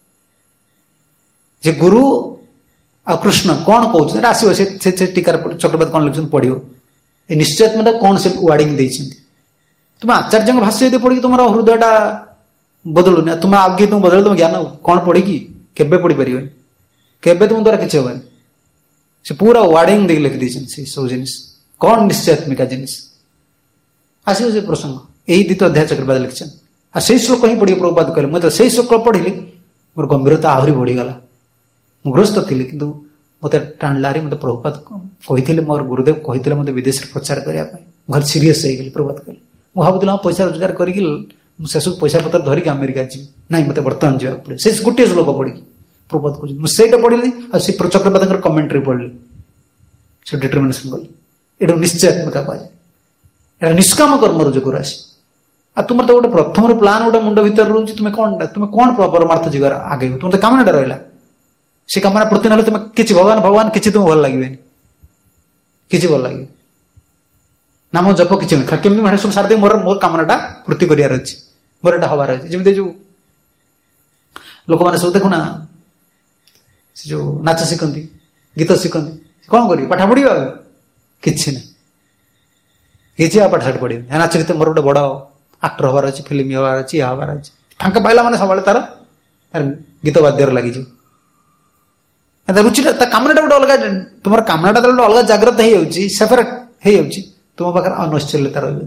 कहे गुरु आ कृष्ण कौन कहते आसो से टीकार चक्रवर्ती कौन लिखते पढ़ो ये निश्चयात्मता कौन से वार्डिंग देती तुम आचार्य भाष्य यदि पढ़ी तुम हृदयटा बदलुनि तुम आगे तुम बदल तुम ज्ञान कौन पढ़ी केबे पढ़ी पार केबे तुम द्वारा किसी हेनी से पूरा वार्डिंग दे लिखी देती सब जिन कौन निश्चयात्मिका जिनिस आसो से प्रसंग यही द्वितीय अध्याय चक्रवर्ती लिखिछन आ से श्लोक ही पढ़ी प्रभुपाद कहले मुझे से श्लोक पढ़िली मोर गंभीरता आहरी बढ़ीगला गृहस्थ थी कि मत टाणलारी मत प्रभुपाद कही मोर गुरुदेव कही मत विदेश प्रचार करने घर सीरीयस हो गली प्रभुपाद कहले मुझे भावुल हाँ पैसा रोजगार करके शेष पैसा पत्र धरिक अमेरिका जी ना मत बर्तमान जावाक पड़े से गोटे श्लोक पढ़ी प्रभुपाद कहते मुझे पढ़ी और से चक्रपाद कमेंट्री पढ़ी से डिटरमिनेशन कली ये निश्चयात्मक कहुए निष्काम कर्म जो राशि आ तुम तो गोटे प्रथम प्लान गोटे मुंड भर रोचे तुम्हें कौन परमार्थ जीवार आगे तुम तो कामनाटा रहा से कामना प्रति ना तुम किसी भगवान भगवान किसी तुम भल लगे किसी भल लगे नाम जप किसी कमी मैंने सब सारे मोर मोर कामनाटा पूर्ति करार अच्छी मोर एटा हबार अच्छे जमी जो लोक मैंने सब देखुना से जो नाच शिखती गीत शिखती कौन कर पाठ पढ़ा किसी ना किसी पाठ साठ पढ़े नाच गीत मोर गोटे बड़ आक्टर हबार अच्छे फिल्म हबार अच्छे यह हबार अच्छे फांका पाइला मैंने सब तार गीत बाद्यर लगी रुचि कामनाटा गोटे अलग तुम कामनाटा गोटे अलग जाग्रत हो सेपरेट हो तुम पाखे अनिश्चलता रही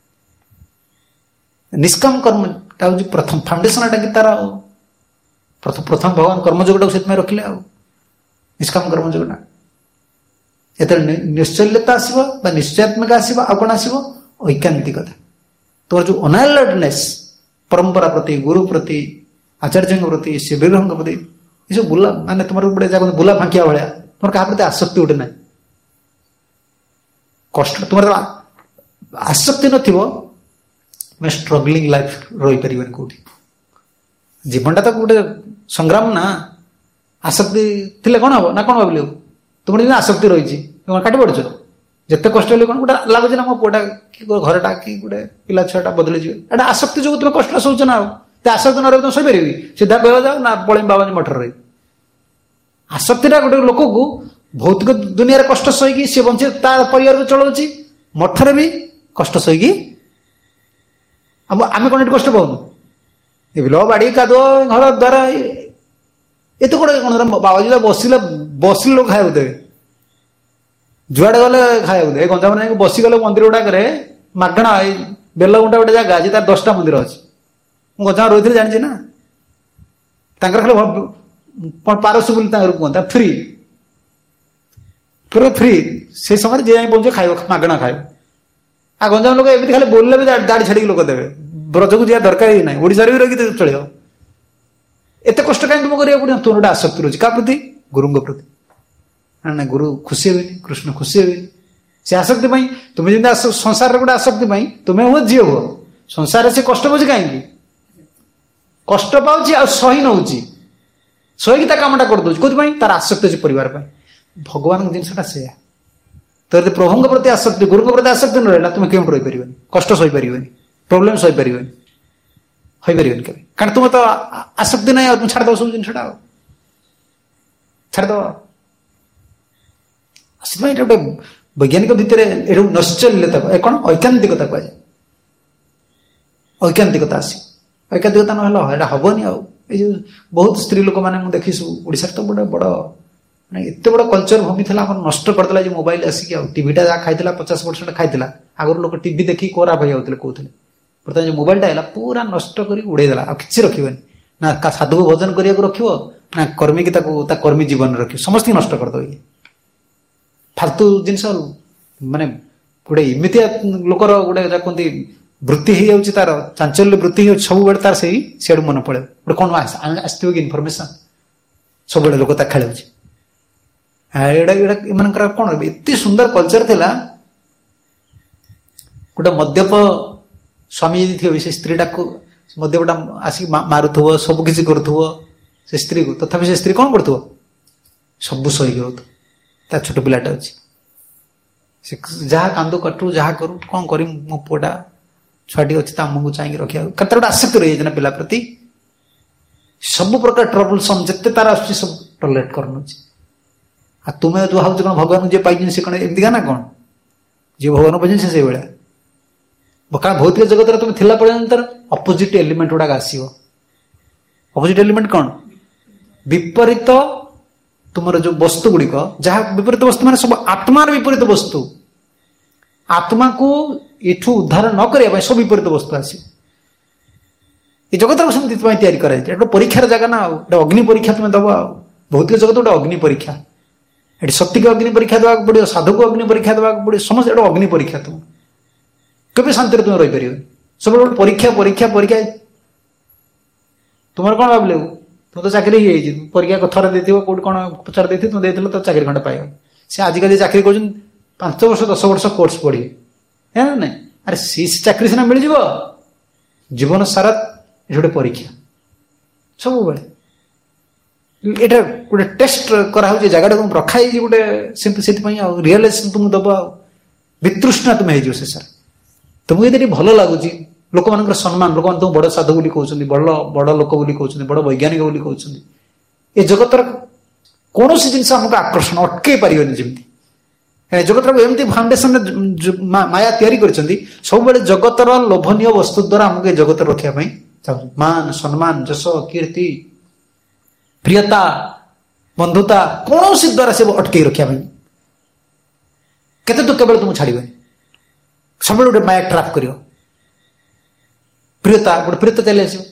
निष्काम कर्म प्रथम फाउंडेशन एटा कि तार प्रथम भगवान कर्मयोगटा से रखिले निष्काम कर्मयोगटा ये निश्चल्यता आसो निश्चयात्मक आसो आ कौन आसो ऐकांतिकता तुम जो अनएलर्टनेस परंपरा प्रति गुरु प्रति आचार्य प्रति शिविर प्रति ये सब बुला माने तुम गोटे जगह बुला फांकिया भाया तुम क्या प्रति आसक्ति गोटे ना कष्ट तुम आसक्ति न स्ट्रगलिंग लाइफ रही पार कौटी जीवनटा तो गोटे संग्राम ना आसक्ति थी कौन हम ना कौन भाविल तुम आसक्ति रही तुम काटी पड़च जिते कष्ट हेल्ले कौन गोटे लगुच ना मो पुआटा कि घरटा कि गोटे पिला छुआटा बदली जाए आसक्ति जो तुम कष्ट शोच ना आसक्ति न रही तुम शोपारि सीधा कह जाओ ना पलम बाबा मठर रही आसक्तिटा गोटे लोक को भौतिक दुनिया कष्ट सही सी बंचे तार परिवार को चलाऊँगी मठरे भी कष्ट सही आम कौन कष्ट पाऊनु बिल बाड़ी कादु घर द्वार ये तो गोटे कौन बाबाजी बसिले बसिले लोग खाया देवे जुआड़े गले खाया दे गंजाम बसीगले मंदिर गुड़ाक मगणा बेलगुंटा गोटे जगह आज तार 10टा मंदिर अच्छे मुझे गंजाम रही जानी ना खाली पारस बोली कहता फ्री पूरा फ्री से समय जे पहुंचे खाइब मगणा खाइब आ गंजाम लोग एमती खाली बोलले भी दाढ़ी छाड़ी लोक देवे ब्रज को जा दरकार ही ना ओडिशा भी रही चलो एत कष्ट कहीं तुम करा पड़े तुम गोटे आसक्ति रही क्या प्रति गुरु प्रति ना गुरु खुशी हे कृष्ण खुशी हे से आसक्ति तुम्हें जमी संसार गोटे आसक्ति तुम्हें हुए झील हुआ संसार से कष्ट पाची कहीं कष्ट पाची आ सही नौ सही कामटा कर दौर कौन तार आसक्ति अच्छे परिवार भगवान जिनसा से तो प्रभु प्रति आसक्ति गुरु प्रति आसक्ति न रहा तुम क्यों रही पार कष्ट सही पार प्रोब्लेम सही पार हो पार कारण तुम तो आसक्ति ना तुम छाड़ दो सब जिनसा छाड़द गोटे वैज्ञानिक भितर नश्चल्यता कौन ऐकांतिकता कहुए ऐकांतिकता आस ऐकांतिकता ना हेनी आ बहुत स्त्री लोक मैंने देखी सब ओडिशा तो गोटे बड़ एत बड़ कल्चर भूमि था नष्ट करदेला मोबाइल आसिक टीवीटा जहाँ खाई 50% खाई आगर लोक टीवी देखी कोरा भाई होते कहते बर्तमान जो मोबाइलटा है पूरा नष्ट कर उड़ेदेला आ कि रखिए ना साधु भोजन करने रख ना कर्मी की कर्मी जीवन रख समस्त नष्ट करदे फालतू जिनस माने गोटे इमितिया लोकर गोटे कहते वृत्ति हो जाए तार चांचल्य वृत्ति हो सब बड़े तार से सियाड़ मन पड़े गोटे कौन आसो कि इनफर्मेशन सब बड़े लोक खेल कौन एत सुंदर कल्चर थिला गोटे मद्यप स्वामी यदि थी से स्त्रीटा को मद्यपटा आसिक मारुथव सब किसी करुथव से स्त्री को तथापि से स्त्री कौन करुथव सब सही कर छोट पिलाटा अच्छी जहाँ कांदो कटू जहाँ करू कौन कर मो पुआटा छुआटी अच्छी मुँह को चाहिए रखा गोटे आसक्ति रही है पिला प्रति सब प्रकार ट्रबुलसम जिते तार आस सब टॉलरेट कर तुम्हें जो भाव कौन भगवान जी पाई से कौन एमती ना कौन जी भगवान पाई से भाया कारण भौतिक जगत तुम थिला पर्यंत अपोजिट एलिमेंट गुड़ाक आसो अपोजिट एलिमेंट कौन विपरीत तुम जो वस्तु गुड़िक जहाँ विपरीत वस्तु मान सब आत्मार विपरीत वस्तु आत्मा को इठू उद्धार न करने सब विपरीत वस्तु आस जगत को सेमती या परीक्षार जगह ना गोटे अग्नि परीक्षा तुम्हें दब भौतिक जगत गोटे अग्नि परीक्षा ये शक्ति को अग्नि परीक्षा देवा पड़ो, साधु को अग्नि परीक्षा देवा पड़ो, समस्त एटा अग्नि परीक्षा। तुम कभी शांति तुम रही पार सब परीक्षा परीक्षा परीक्षा। तुम कौन भाव तुम तो चाकरी परीक्षा थर दे कौट कौन पचार दे तुम दे तो चाकरी खंडे पाइब। सी आजिकल चाकरी कर 5 वर्ष 10 वर्ष कोर्स पढ़े है ना नहीं, अरे सी चाकरी सीना मिल जाव जीवन सारा गोटे परीक्षा सब बेले एटा गोटे टेस्ट कराऊ जगह तुम रखाई गोटे से रियलाइजेशन तुम दब वितृष्णा तुम हो शेष तुमको ये भल लगुच लोक मान सम्मान लोक तुम बड़ साधु बोली कहते बड़ लोक बोली कहते बड़ वैज्ञानिक बोली कहते ये जगतर कौन जिनस आमको आकर्षण अटकई पारे जमी जगतर एमती फाउंडेशन माया तैयारी करछंती सब बेले जगतर लोभनीय वस्तु द्वारा आमको ये जगत रखापी चाहूँ मान सम्मान जश कीर्ति प्रियता बंधुता कौन द्वारा से अटकई रखापी केते तो केवल तुम छाड़बे सब गोटे माया ट्राप कर प्रियता गोटे प्रियता चली आस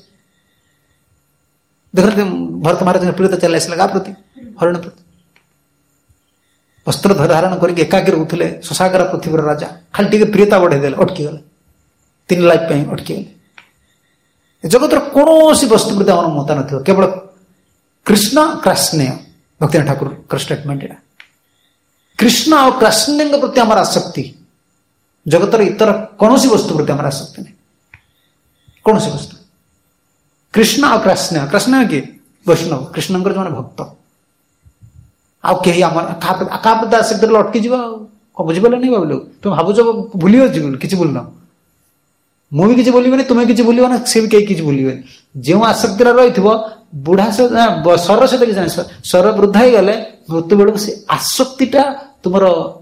देख भरत महाराज प्रियता चली आसला क्या प्रति हरिण प्रति वस्त्र धारण करके एकाकी रोते सुसागर पृथ्वीर राजा खाली टे प्रियता बढ़े अटकी गले 3 लाइफ अटकी गले जगतर कौन वस्तु प्रति आम मत न केवल कृष्ण कृष्णेय भक्ति ठाकुर स्टेटमेंट यहाँ कृष्ण और कृष्ण प्रति आम आसक्ति जगतर इतर कौन वस्तु प्रति आम आसक्ति नहीं कौन वस्तु कृष्ण और कृष्ण कृष्ण किए वैष्णव कृष्ण जो भक्त आउ कहीं आसक्ति अटकी जा बुझिपारे नहीं भाविल तुम भावुच भूल कि भूलना मुझे किसी बोलबे तुम्हें किसी भूल ना सी भी कहीं भूल जो आसक्ति रही बुढ़ा सर सहित किसी सर वृद्धा ही गले मृत्यु बेलू से आसक्तिटा तुम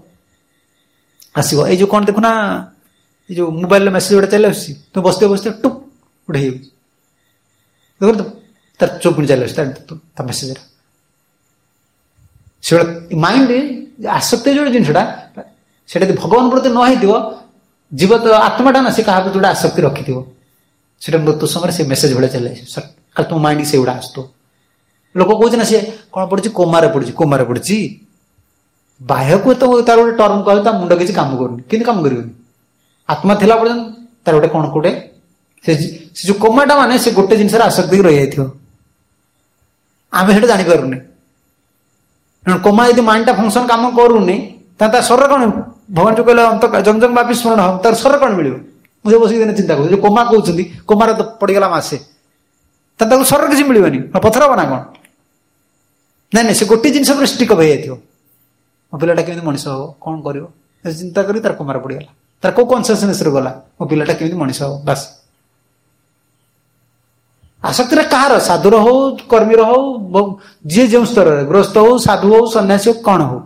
आसो ये कौन देखुना जो मोबाइल मेसेज गोटे चल आस तुम बसते बसते टुप गोटे हो तार चुप चल मेसेज से माइंड आसक्ति जो जिनसा से भगवान प्रति न जीव तो आत्माटा ना से क्या गोटे आसक्ति रखी से मृत्यु समय से मेसेज भाई चले कल तुम माइंड से गुड़ा आस लोक कहे ना सी कौन पड़ी कोमार पड़ी बाह्य को तो तार गोटे टर्म कह मुंड किसी कम कर कम कर आत्मा थिला पर्यंत तार गोटे कौन गोटे जो कोमाटा मान से गोटे जिन आसक्ति रही जाइए आम से जापारे कोमा यदि माइंडटा फंक्शन कम करूनी शरीर कौन भगवान जो कहले अंत जंग जंग व्यापी स्मरण हम तार शरीर कौन मिले मुझे बस चिंता कर कोमा कहते कोमार तो पड़गला मासे शरीर किसी मिलनी पथर हम ना कौन ना ना से गोटे जिन स्टिक अप हो मो पाटा केमी मनीष हम कौन कर चिंता करी तार कोमार पड़गला तार कौ कनसियसनेस गला मो पाटा केमी मनीष हम बास आसक्ति कहार साधुर हो कर्मीर हो जी जो स्तर गृहस्थ हो साधु हो सन्यासी हो कौन हो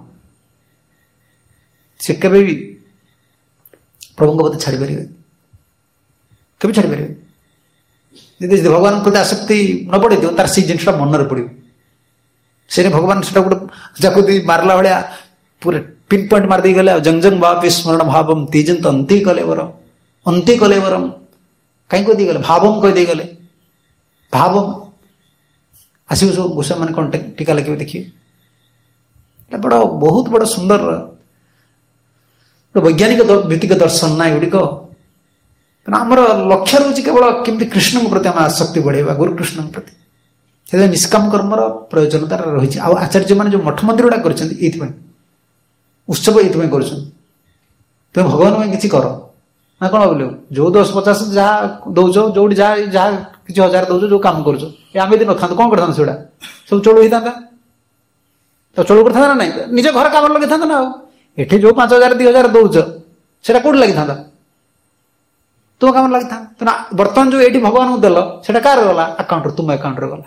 से केवे भी प्रभु को छाड़ी पारे कभी छाड़ी पारे यदि भगवान प्रति आसक्ति न पड़े तार से जिनसा मनरे पड़ो से भगवान से गोटे मारला भाया पूरे पिन पॉइंट मारदे गले जंग जंग वापी स्मरण भावम तीजंत अंति कलेवरम कहीं कही गले भावम कहीदे गले भावम आसो सब गोस्वामी मैंने कौन टीका लगे देखिए बड़ा बहुत बड़ा सुंदर वैज्ञानिक भित्तिक दर्शन ना युड़िक आमर लक्ष्य रोचे केवल केमती कृष्ण प्रति आम आसक्ति बढ़ेगा गुरु कृष्ण प्रति से निष्काम कर्मर प्रयोजनता रही आचार्य मैंने जो मठ मंदिर गुड़ा कर उत्सव ये कर तुम भगवान में किसी कर ना कौन भाविल जो 10-50 जहाँ दौच जो जहाँ किसी 1000 दौच जो कम कर आम यदि न था कौन करता से सब चलू होता तो चलू कर ना ना निज घर कम लगे था ना ये जो 5000-2000 दौच से कौट लगी था तुम कम लगी था बर्तमान जो ये भगवान को देल से कार गला आकाउंट तुम आकाउंट गला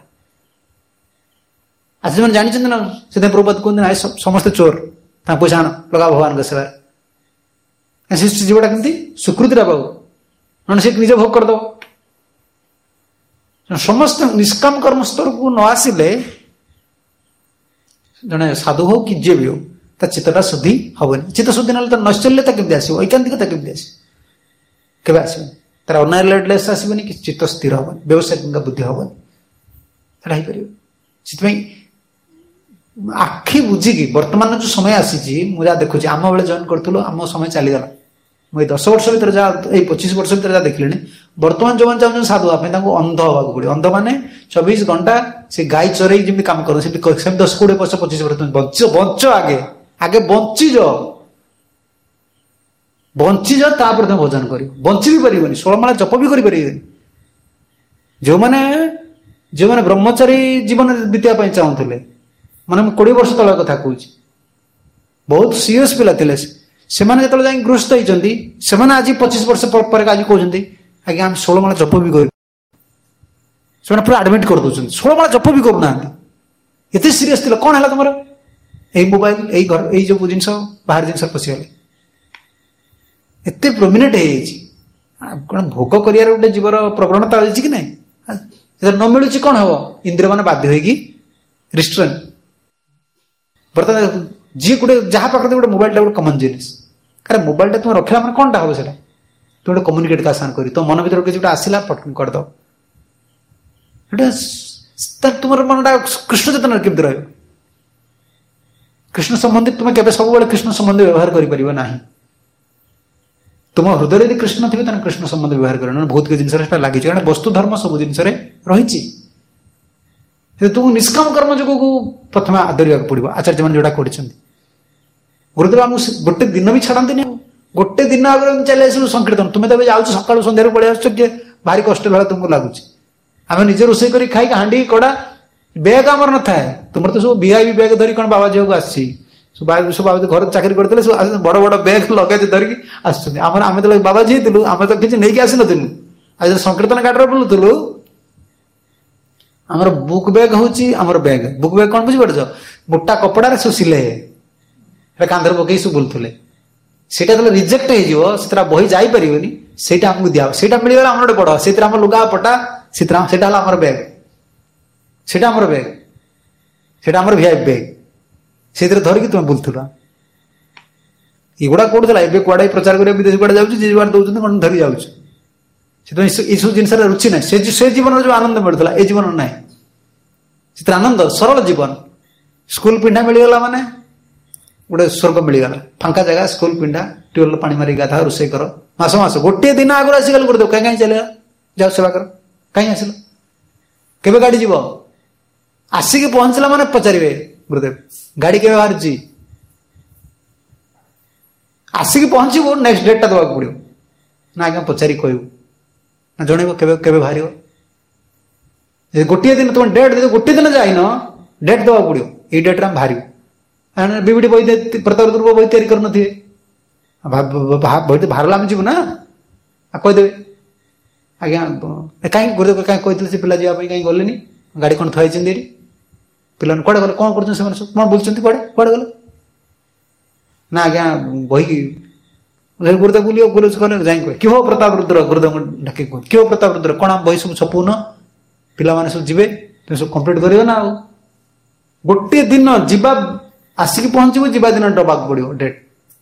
आज मैंने जानते ना से प्रभुपाद कहते समस्त चोर पैसा आण लगा भगवान सेवा जीवटा कमी स्वीकृति पाऊ ना से निज भोग करदे समस्त निष्काम कर्म स्तर को न आसिले जड़े साधु हो कि जी भी हो चित्तटा शुद्धि हेनी चित्त शुद्धि ना तो नैश्चल्यता केमती आसो ऐकांतिकता केमती आस के आसबे तार अनाइलेटलेस आसबेनि कि चित्त स्थिर हेनी व्यावसायिक बुद्धि हेनी से आखि बुझिकी वर्तमान जो समय आसी मुझे देखुची आम बेले जॉइन करूँ आम समय चलीगला मुझे 10 वर्ष भर जहाँ 25 वर्ष भर जहाँ देखिले बर्तमान जो चाहते साधु हाँपी अंध हवा पड़े अंध मान 24 घंटा से गाई चरई जमी कम कर 10 20 वर्ष 25 वर्ष बंच बंच आगे आगे बंचीज बंचीज तापर तुम भोजन कर बंची भी पार 16 माला जप भी कर जो मैंने जो मैंने ब्रह्मचारी जीवन बीतवा चाहूले माने 20 वर्ष तल कथा कहूँ बहुत सीरियस पिला थे से गृहस्थ होती से आज 25 वर्ष पर आज कहते आज्ञा आम 16 माला जप भी कर पूरा आडमिट कर दौरान 16 माला जप भी करना एत सीरीयस थी कौन है तुम यही मोबाइल यही घर यही जो जिन बाहर जिन पशिगले एत प्रोमिनेट कौन भोग कर गोटे जीवर प्रवणता अच्छी कि ना न मिलूँ कौन हम इंद्रिय मान बाध्य होगी रिस्ट्रेन बर्तमान जी गोटे जहाँ पाखे गोटे मोबाइल गोटे कमन जिनिस अरे मोबाइल तुम रखला मैंने कौन हम से तुम गोटे कम्युनिकेट क्या सान कर तो मन भर किसी गोटे आसला पटकन करद तुम मनटा कृष्ण चेतन केमती रह कृष्ण संबंधी तुम के सब कृष्ण संबंधी व्यवहार कर तुम हृदय यदि कृष्ण थे कृष्ण संबंध व्यवहार कर बहुत जिन लगी कारण वस्तु धर्म सब जिन रही तुमको निष्काम कर्म जो प्रथम आदरिया पड़ो आचार्य मैंने जोटा कर गुरुदेव आमको गोटे दिन भी छाड़ती गोटे दिन आगे चले आसलु संकीर्तन तुम्हें तो जाऊ सका सन्धार पड़े आस भारी कष्ट भाई तुमको लगुच आम निजे रोसे कर खाई हाँडी कड़ा बैग आमर न था तुम तो सब वीआईपी बैग धरिक कौन बाबा झील को आसी सब बाबा घर चाकरी करते सब बड़ बड़ बैग लगे धरिकी आम तो बाबा झी थी आम तो किसी नहीं आसी नु आज संकीर्तन गाड़ी बुलूलु आमर बुक बैग हूँ बैग बुक बैग कौन बुझीपार मोटा कपड़ा सब सिले कांधर पकई सब बुलूले से रिजेक्ट हो बही जापर से आमको दिया से मिलगला आम गोटे बड़ से लुगा पटा से बैग से बैग से वीआईपी बैग से धरिकी तुम बुलूल युवा कौन था कड़े प्रचार कर विदेश कड़े जाए दौरान कौन धरी जाऊँ सब जिन रुचि ना से जीवन जो आनंद मिलता है जीवन ना से आनंद सरल जीवन स्कूल पिंडा मिलगला माने गोटे स्वर्ग मिलगला फांका जगह स्कूल पिंडा ट्यूबवेल पानी मारी गाधा रोसे कर मस मस गोटे दिन आगे आसिकल कर कहीं चले जाओ सेवा कर कहीं आसिल केवे गाड़ी जीव आसिक पहुंचला माने पचारे गुरुदेव गाड़ी के बाहर आसिक पहुंचब नेक्स्ट डेटा दवा पड़ो ना आज्ञा पचारि कहू ना जन के बाहर गोटे दिन तुम डेट गोटे दिन जाइन डेट दवा पड़ो ये डेट्रे बाहर बीबीडी बही प्रताप रुद्र बही तैयारी कर बही बाहर आम जीव ना कहीदेवे आज्ञा कहीं गुरुदेव कहीं कहते से पिला जावाई कहीं गले गाड़ी कौन थी पिला कड़े गले कौन कर कौन बुलूँ कड़े कड़े गले ना आज्ञा बही गुरुदेव बुलियो गुरु जाए कि हो प्रताप रुद्र गुरुदेव डाक कि हो प्रताप रुद्र कौन बही सब छपौन पिला सब जी तुम सब कम्प्लीट कर ना गोटे दिन जीवा आसिक पहुंचब जीवा दिन डबा पड़ो डेट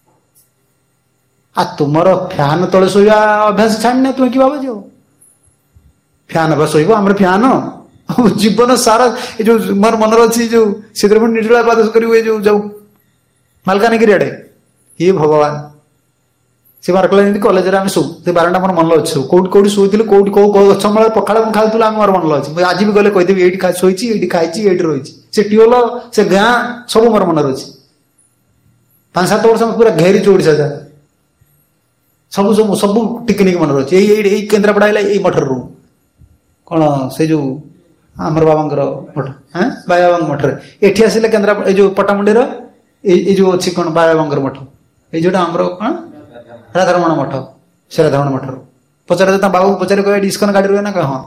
आ तुम फैन तले शोवा अभ्यास छाड़ना तुम कि भाव जाओ फैन अभ्यास शोब आम फैन जीवन सारा जो मोर मन अच्छी जो से निर्जला पाद कर जो मालकानगिरी आड़े ये भगवान से मार्कला कलेज आम शो से 12टा मोर मन अच्छे कौट कौट शोलु कौट कौ गछ मूल पखाड़ खाऊल आम मोर मन अच्छे आज भी गले कहीदेवी ये शोची ये खाई ये रही से ट्यूबवेल से गाँ सब मोर मन अच्छे 5-7 वर्ष पूरा घेरी ओडिशा जा सब सब सब टिकनिक मन अच्छे यही केन्द्रापड़ा है मठर रू कौन से जो आमर बाबा मठ हाँ बाबा मठर ये आसिले केन्द्रापड़ा जो पटामुंडीर ये जो अच्छी कौन बाबा मठ ये जोटा आमर कौन राधारमण मठ से राधारमण मठर पचारे बाबू पचारे कह डिस्कन गाड़ी रुए ना कह हाँ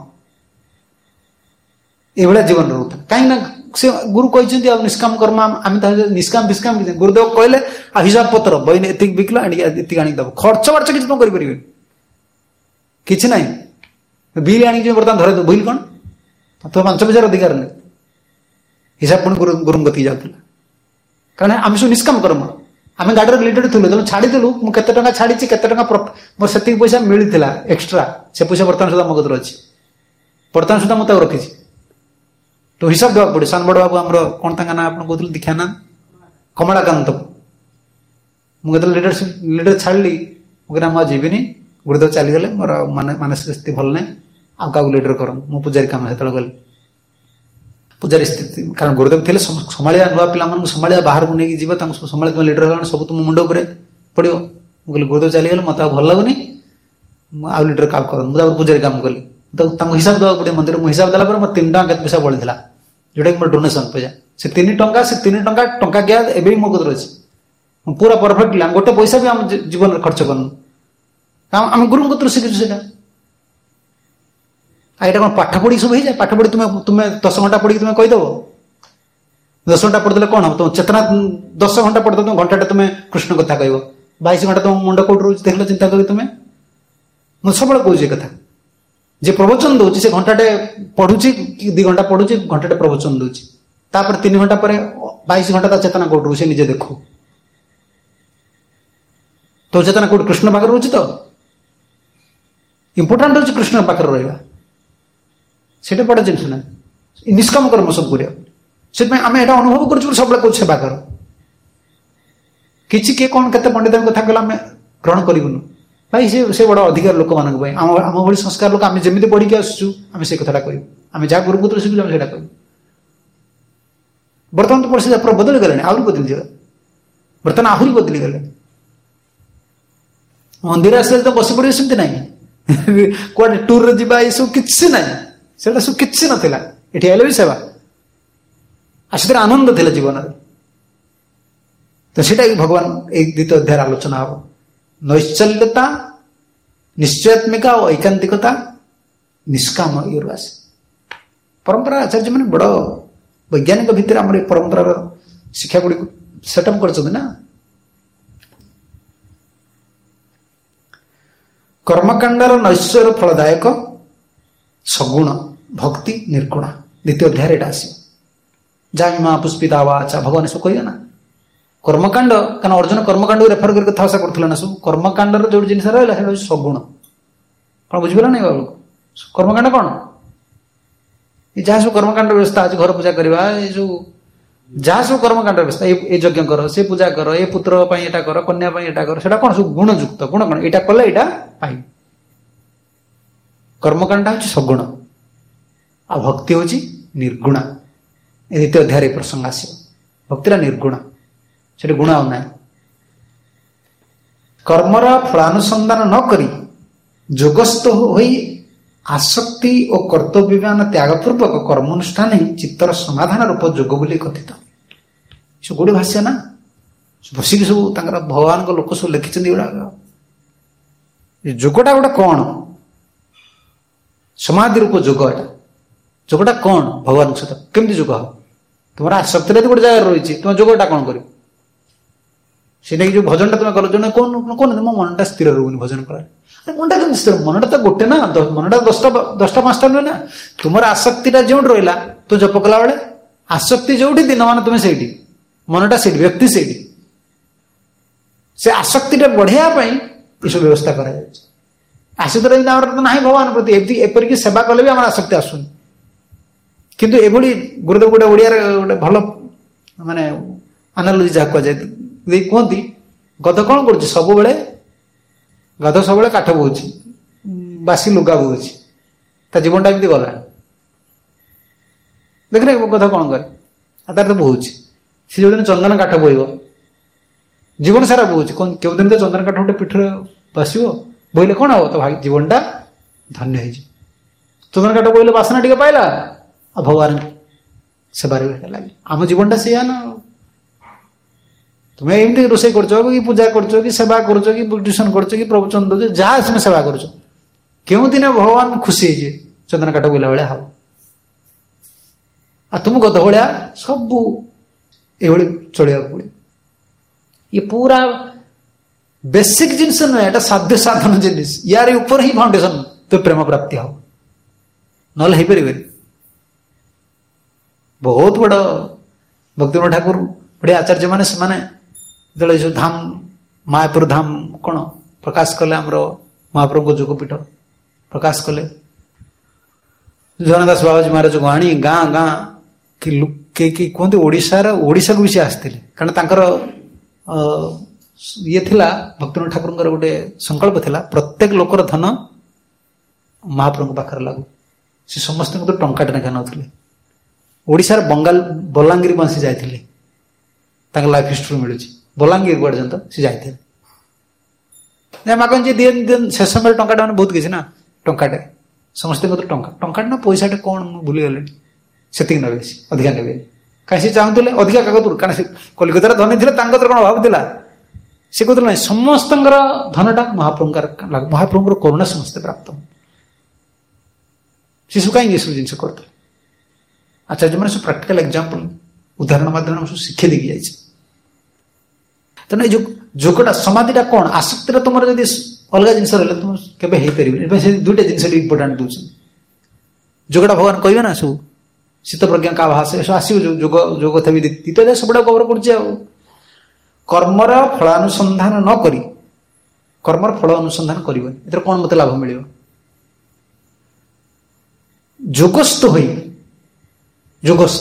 ये जीवन रोता कहीं से गुरु कहते निष्काम कर्म आम निष्काम विष्काम गुरुदेव कहले हिसाब पत्र बही एति बिकल एति आनी दब खर्च बार्च कि तुम करें कि ना बिल आनी बर्तमान धरे बिल कौन तो 5 पैसार अधिकार नहीं हिसाब पुणी गुरु गति जाऊला कारण आम सब निष्काम कर्म आम गाड़ी रिलेटेड थी तेनाली छाड़ीलु मुझे छाड़ी मोर से पैसा मिलता एक्सट्रा से पैसा बर्तमान सुधा मो अच्छी बर्तमान सुधा मुझे रखी तो हिसाब देवा पड़े। सान बड़ बाबू आम कौन ना आप कहते दीक्षानंद कमलाकांत मुझे लीडर छाड़ी मुझे मुझे जीविनी गुरुदेव चलीगले मोर मानसिक स्थिति भल ना आउ क्या लीडर कर मु पूजारी काम से गली पूजारी स्थिति कारण गुरुदेव थे संभाया नुआ पिला संभाया बाहर को लेकिन जीव संभाल तुम लीडर हो सब तुम मुंड उपर पड़ो मुझे गुरुदेव चलीगले मत भल लगुनि आउ लीडर काम कर मुझे पूजारी काम कली तो हिसाब देवा पड़े मंदिर मुझे हिसाब देला पर 3 टଙ୍କା केते पैसा बढ़ी जोटा कि मोर डोनेशन पैसा से 3 टଙ୍କା से 3 टଙ୍କା टଙ୍କା क्या एबे मो कदर अछि पूरा परफेक्टली हम गोटे पैसा भी हम जीवन खर्च करनु आम गुरु कतर शिखु से यहाँ कौन पाठ पढ़ी सब हो जाए पाठ पढ़ी तुम्हें 10 घंटा पढ़ी तुम्हें कहीदेव 10 घंटा पढ़दे कौन हम तुम चेतना 10 घंटा पढ़दे तुम घंटा तुम्हें कृष्ण कथा कह 22 घंटा तुम मुंड कौट रोज देख चिंता कर तुम्हें मुझे सब कहे कथा जे प्रवचन दौर से घंटाटे पढ़ुची 2 घंटा पढ़ुची घंटाटे प्रवचन दौर तापर 3 घंटा पर 22 घंटा ता चेतना कौट रोचे निजे देखो तो चेतना कौट कृष्ण पाखे रोचे तो इंपोर्टाट हूँ कृष्ण पाखे रहा से बड़ा जिन ना निष्काम कर्म सब कर आम एटा अनुभव कर सब कौन सेवा कर कि किए कौन के पंडित कथा कला आम ग्रहण करूँ भाई से बड़ा अधिकार लोक मान आम भाई संस्कार लोक आम जमी पढ़ी आसुँ आम से कथा कह आम जहाँ गुरुपुत्र शिखु से कह बर्तमान तो परिस्थिति पूरा बदली गले आहरी बदली जाए बर्तमान आहरी बदली गले मंदिर आसले तो बस पड़े सेमती ना कौटे टूर जावा ये सब किसी ना से सब किसी नाला ये आइले भी सेवा आसे आनंद थी जीवन तो सीटा भगवान एक द्वितीय अध्याय आलोचना हम नैश्चल्यता निश्चयात्मिका और ऐकांतिकता निष्काम ये आसे परंपरा आचार्य मैंने बड़ वैज्ञानिक भितर आम परंपरार शिक्षा गुड़ी सेटअप कर कर्मकांडर नैश्चर्य फलदायक सगुण भक्ति निर्गुण द्वितीय अध्याय एटा आस जामिमा पुष्पिता वाचा भगवान सब कह ना कर्मकांड क्या अर्जुन कर्मकांड को रेफर करके कथा करते ना सब कर्मकांड जो जिन रहा सगुण कौन बुझेगा नहीं बाबू कर्मकांड कौन ये जहाँ सब कर्मकांड व्यवस्था आज घर पूजा करवा ये जो जहाँ सब कर्मकांड व्यवस्था ये यज्ञ कर से पूजा कर ये पुत्र एटा कर कन्या एटा कर से कौन सब गुणयुक्त गुण कौन यहाँ कले यहाँ पाई कर्मकांड हूँ सगुण आ भक्ति हूँ निर्गुण द्वितीय अध्याय प्रसंग आस भक्तिरा निर्गुण से गुण आ ना कर्मर फलानुसंधान न करी जोगस्थ होई आसक्ति और कर्तव्यवान त्यागपूर्वक कर्मानुष्ठान ही चित्तर समाधान रूप जोग बोली कथित सब गोटे भाष्य ना बसिक सब भगवान लोक सब लिखिं गुड़ाक जोगटा गोटे कौन समाधि रूप जोग एटा जोगटा कौन भगवान सहित केमती जोग हम तुम आसक्ति गोटे जगह रही तुम जोगटा कौन कर जो भजन तुम कल जो कौन कौन मो मनटा स्थिर रोनी भजन कर मनटा कम स्थिर मनटा तो गोटे ना मनटा 10टा 5टा नुहे ना तुम आसक्तिटा जो रहा तो जप कला बेले आसक्ति जो दिन मान तुम्हें से मनटा से व्यक्ति से आसक्तिटा बढ़ाई ये सब व्यवस्था कर आसक्ति तो ना भगवान प्रति एपरिक सेवा कले भी आम आसक्ति आसुनि किंतु एभली गुरुदेव गोटे ओडिया गोटे भल माने आनालोजी जहाँ कहुए कहती गध कौन कर सब बेले गध सब काठ बोची बासी लुगा बोची जीवनटा एमती गला देखने गध कौन करे तार तो बोची सी जो दिन चंदन काठ बोईब जीवन सारा बोची कौन क्यों दिन तो चंदन काठ गोटे पिठर बसो बोईले कौन हम तो भाई जीवनटा धन्य हो चंदन काठ बोईले बासना टे पाइला आ भगवान सेवार लगे आम जीवनटा से ना तुम्हें एमती रोषे कर पूजा कर सेवा कर ट्यूशन कर प्रवचन दो जहाँ तुम सेवा कर क्यों दिन भगवान खुशी है चंदन काठ बोला भाया हम आ तुम गद भाया सब ये चलिया पड़े ये पूरा बेसिक जिनस नुहे एटा साध्य साधन जिनिस यार ऊपर ही फाउंडेशन तो प्रेम प्राप्ति हम ना पारे बहुत बड़ भक्ति ठाकुर बड़े आचार्य मैंने जो धाम मायापुर धाम कौन प्रकाश कले आमर महाप्रभु जोगपीठ प्रकाश कले जगन्नाथ बाबाजी महाराज को आनी गाँ गाँ कहते ओडिशा को भी सी आसते कारण तांकर ये थिला भक्तिनाथ ठाकुर गोटे संकल्प थिला प्रत्येक लोकर धन महाप्रभु पाखर लागू से समस्त टंकाटे लेखा नौले ओडिशार बंगाल बलांगीर बंशी जाते लाइफ हिस्ट्री मिलूँ बलांगीर पर्यंत सी जाते मागन दिन से समय टंकाटे मैंने बहुत किसी ना टंकाटे समस्त टंकाटे ना पैसाटे कौन भूलीगले से ना अधिका ने कहीं चाहूले अधिका कागज कारण कलिकतार धनी थे कौन अभाव था सी कहते ना समस्त धनटा महाप्रभु करुणा समस्ते प्राप्त शिशु कहीं सब जिन करते आचार्य मैंने सब प्राक्टिकल एग्जांपल उदाहरण माध्यम सब शिक्षे देखी जाए तेना ये जोगटा समाधिटा कौन आसक्ति तुम जब अलग जिन तुम के दुईटा जिन इंपोर्टाट दूसरी जोगटा भगवान कहे ना सब शीत प्रज्ञा का भाष आसो जोग कथा भी द्वितीय सब कवर कर कर्मर फलानुसंधान न करी कर्मर फल अनुसंधान कर कौन मत लाभ मिल जोगस्थ हो जोगस्थ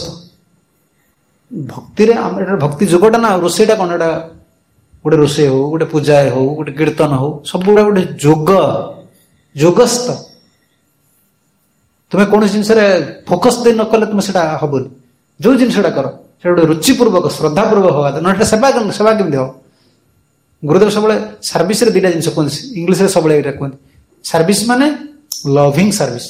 भक्ति भक्ति जोगटा ना रोषेटा कौन एटा गोटे रोषे हो गोटे पूजा हो गोटे कीर्तन हो सब गुड़ा गोटे जोग जोगस्थ तुम्हें कौन जिन फोकस दे न कले तुम से हबन जो जिनसा कर गोटे रुचिपूर्वक श्रद्धापूर्वक हवा ना सेवा सेवा केमती हम गुरुदेव सब सर्विस दुटा जिन कहते इंग्लीश सब कहते सर्विस माने लविंग सर्विस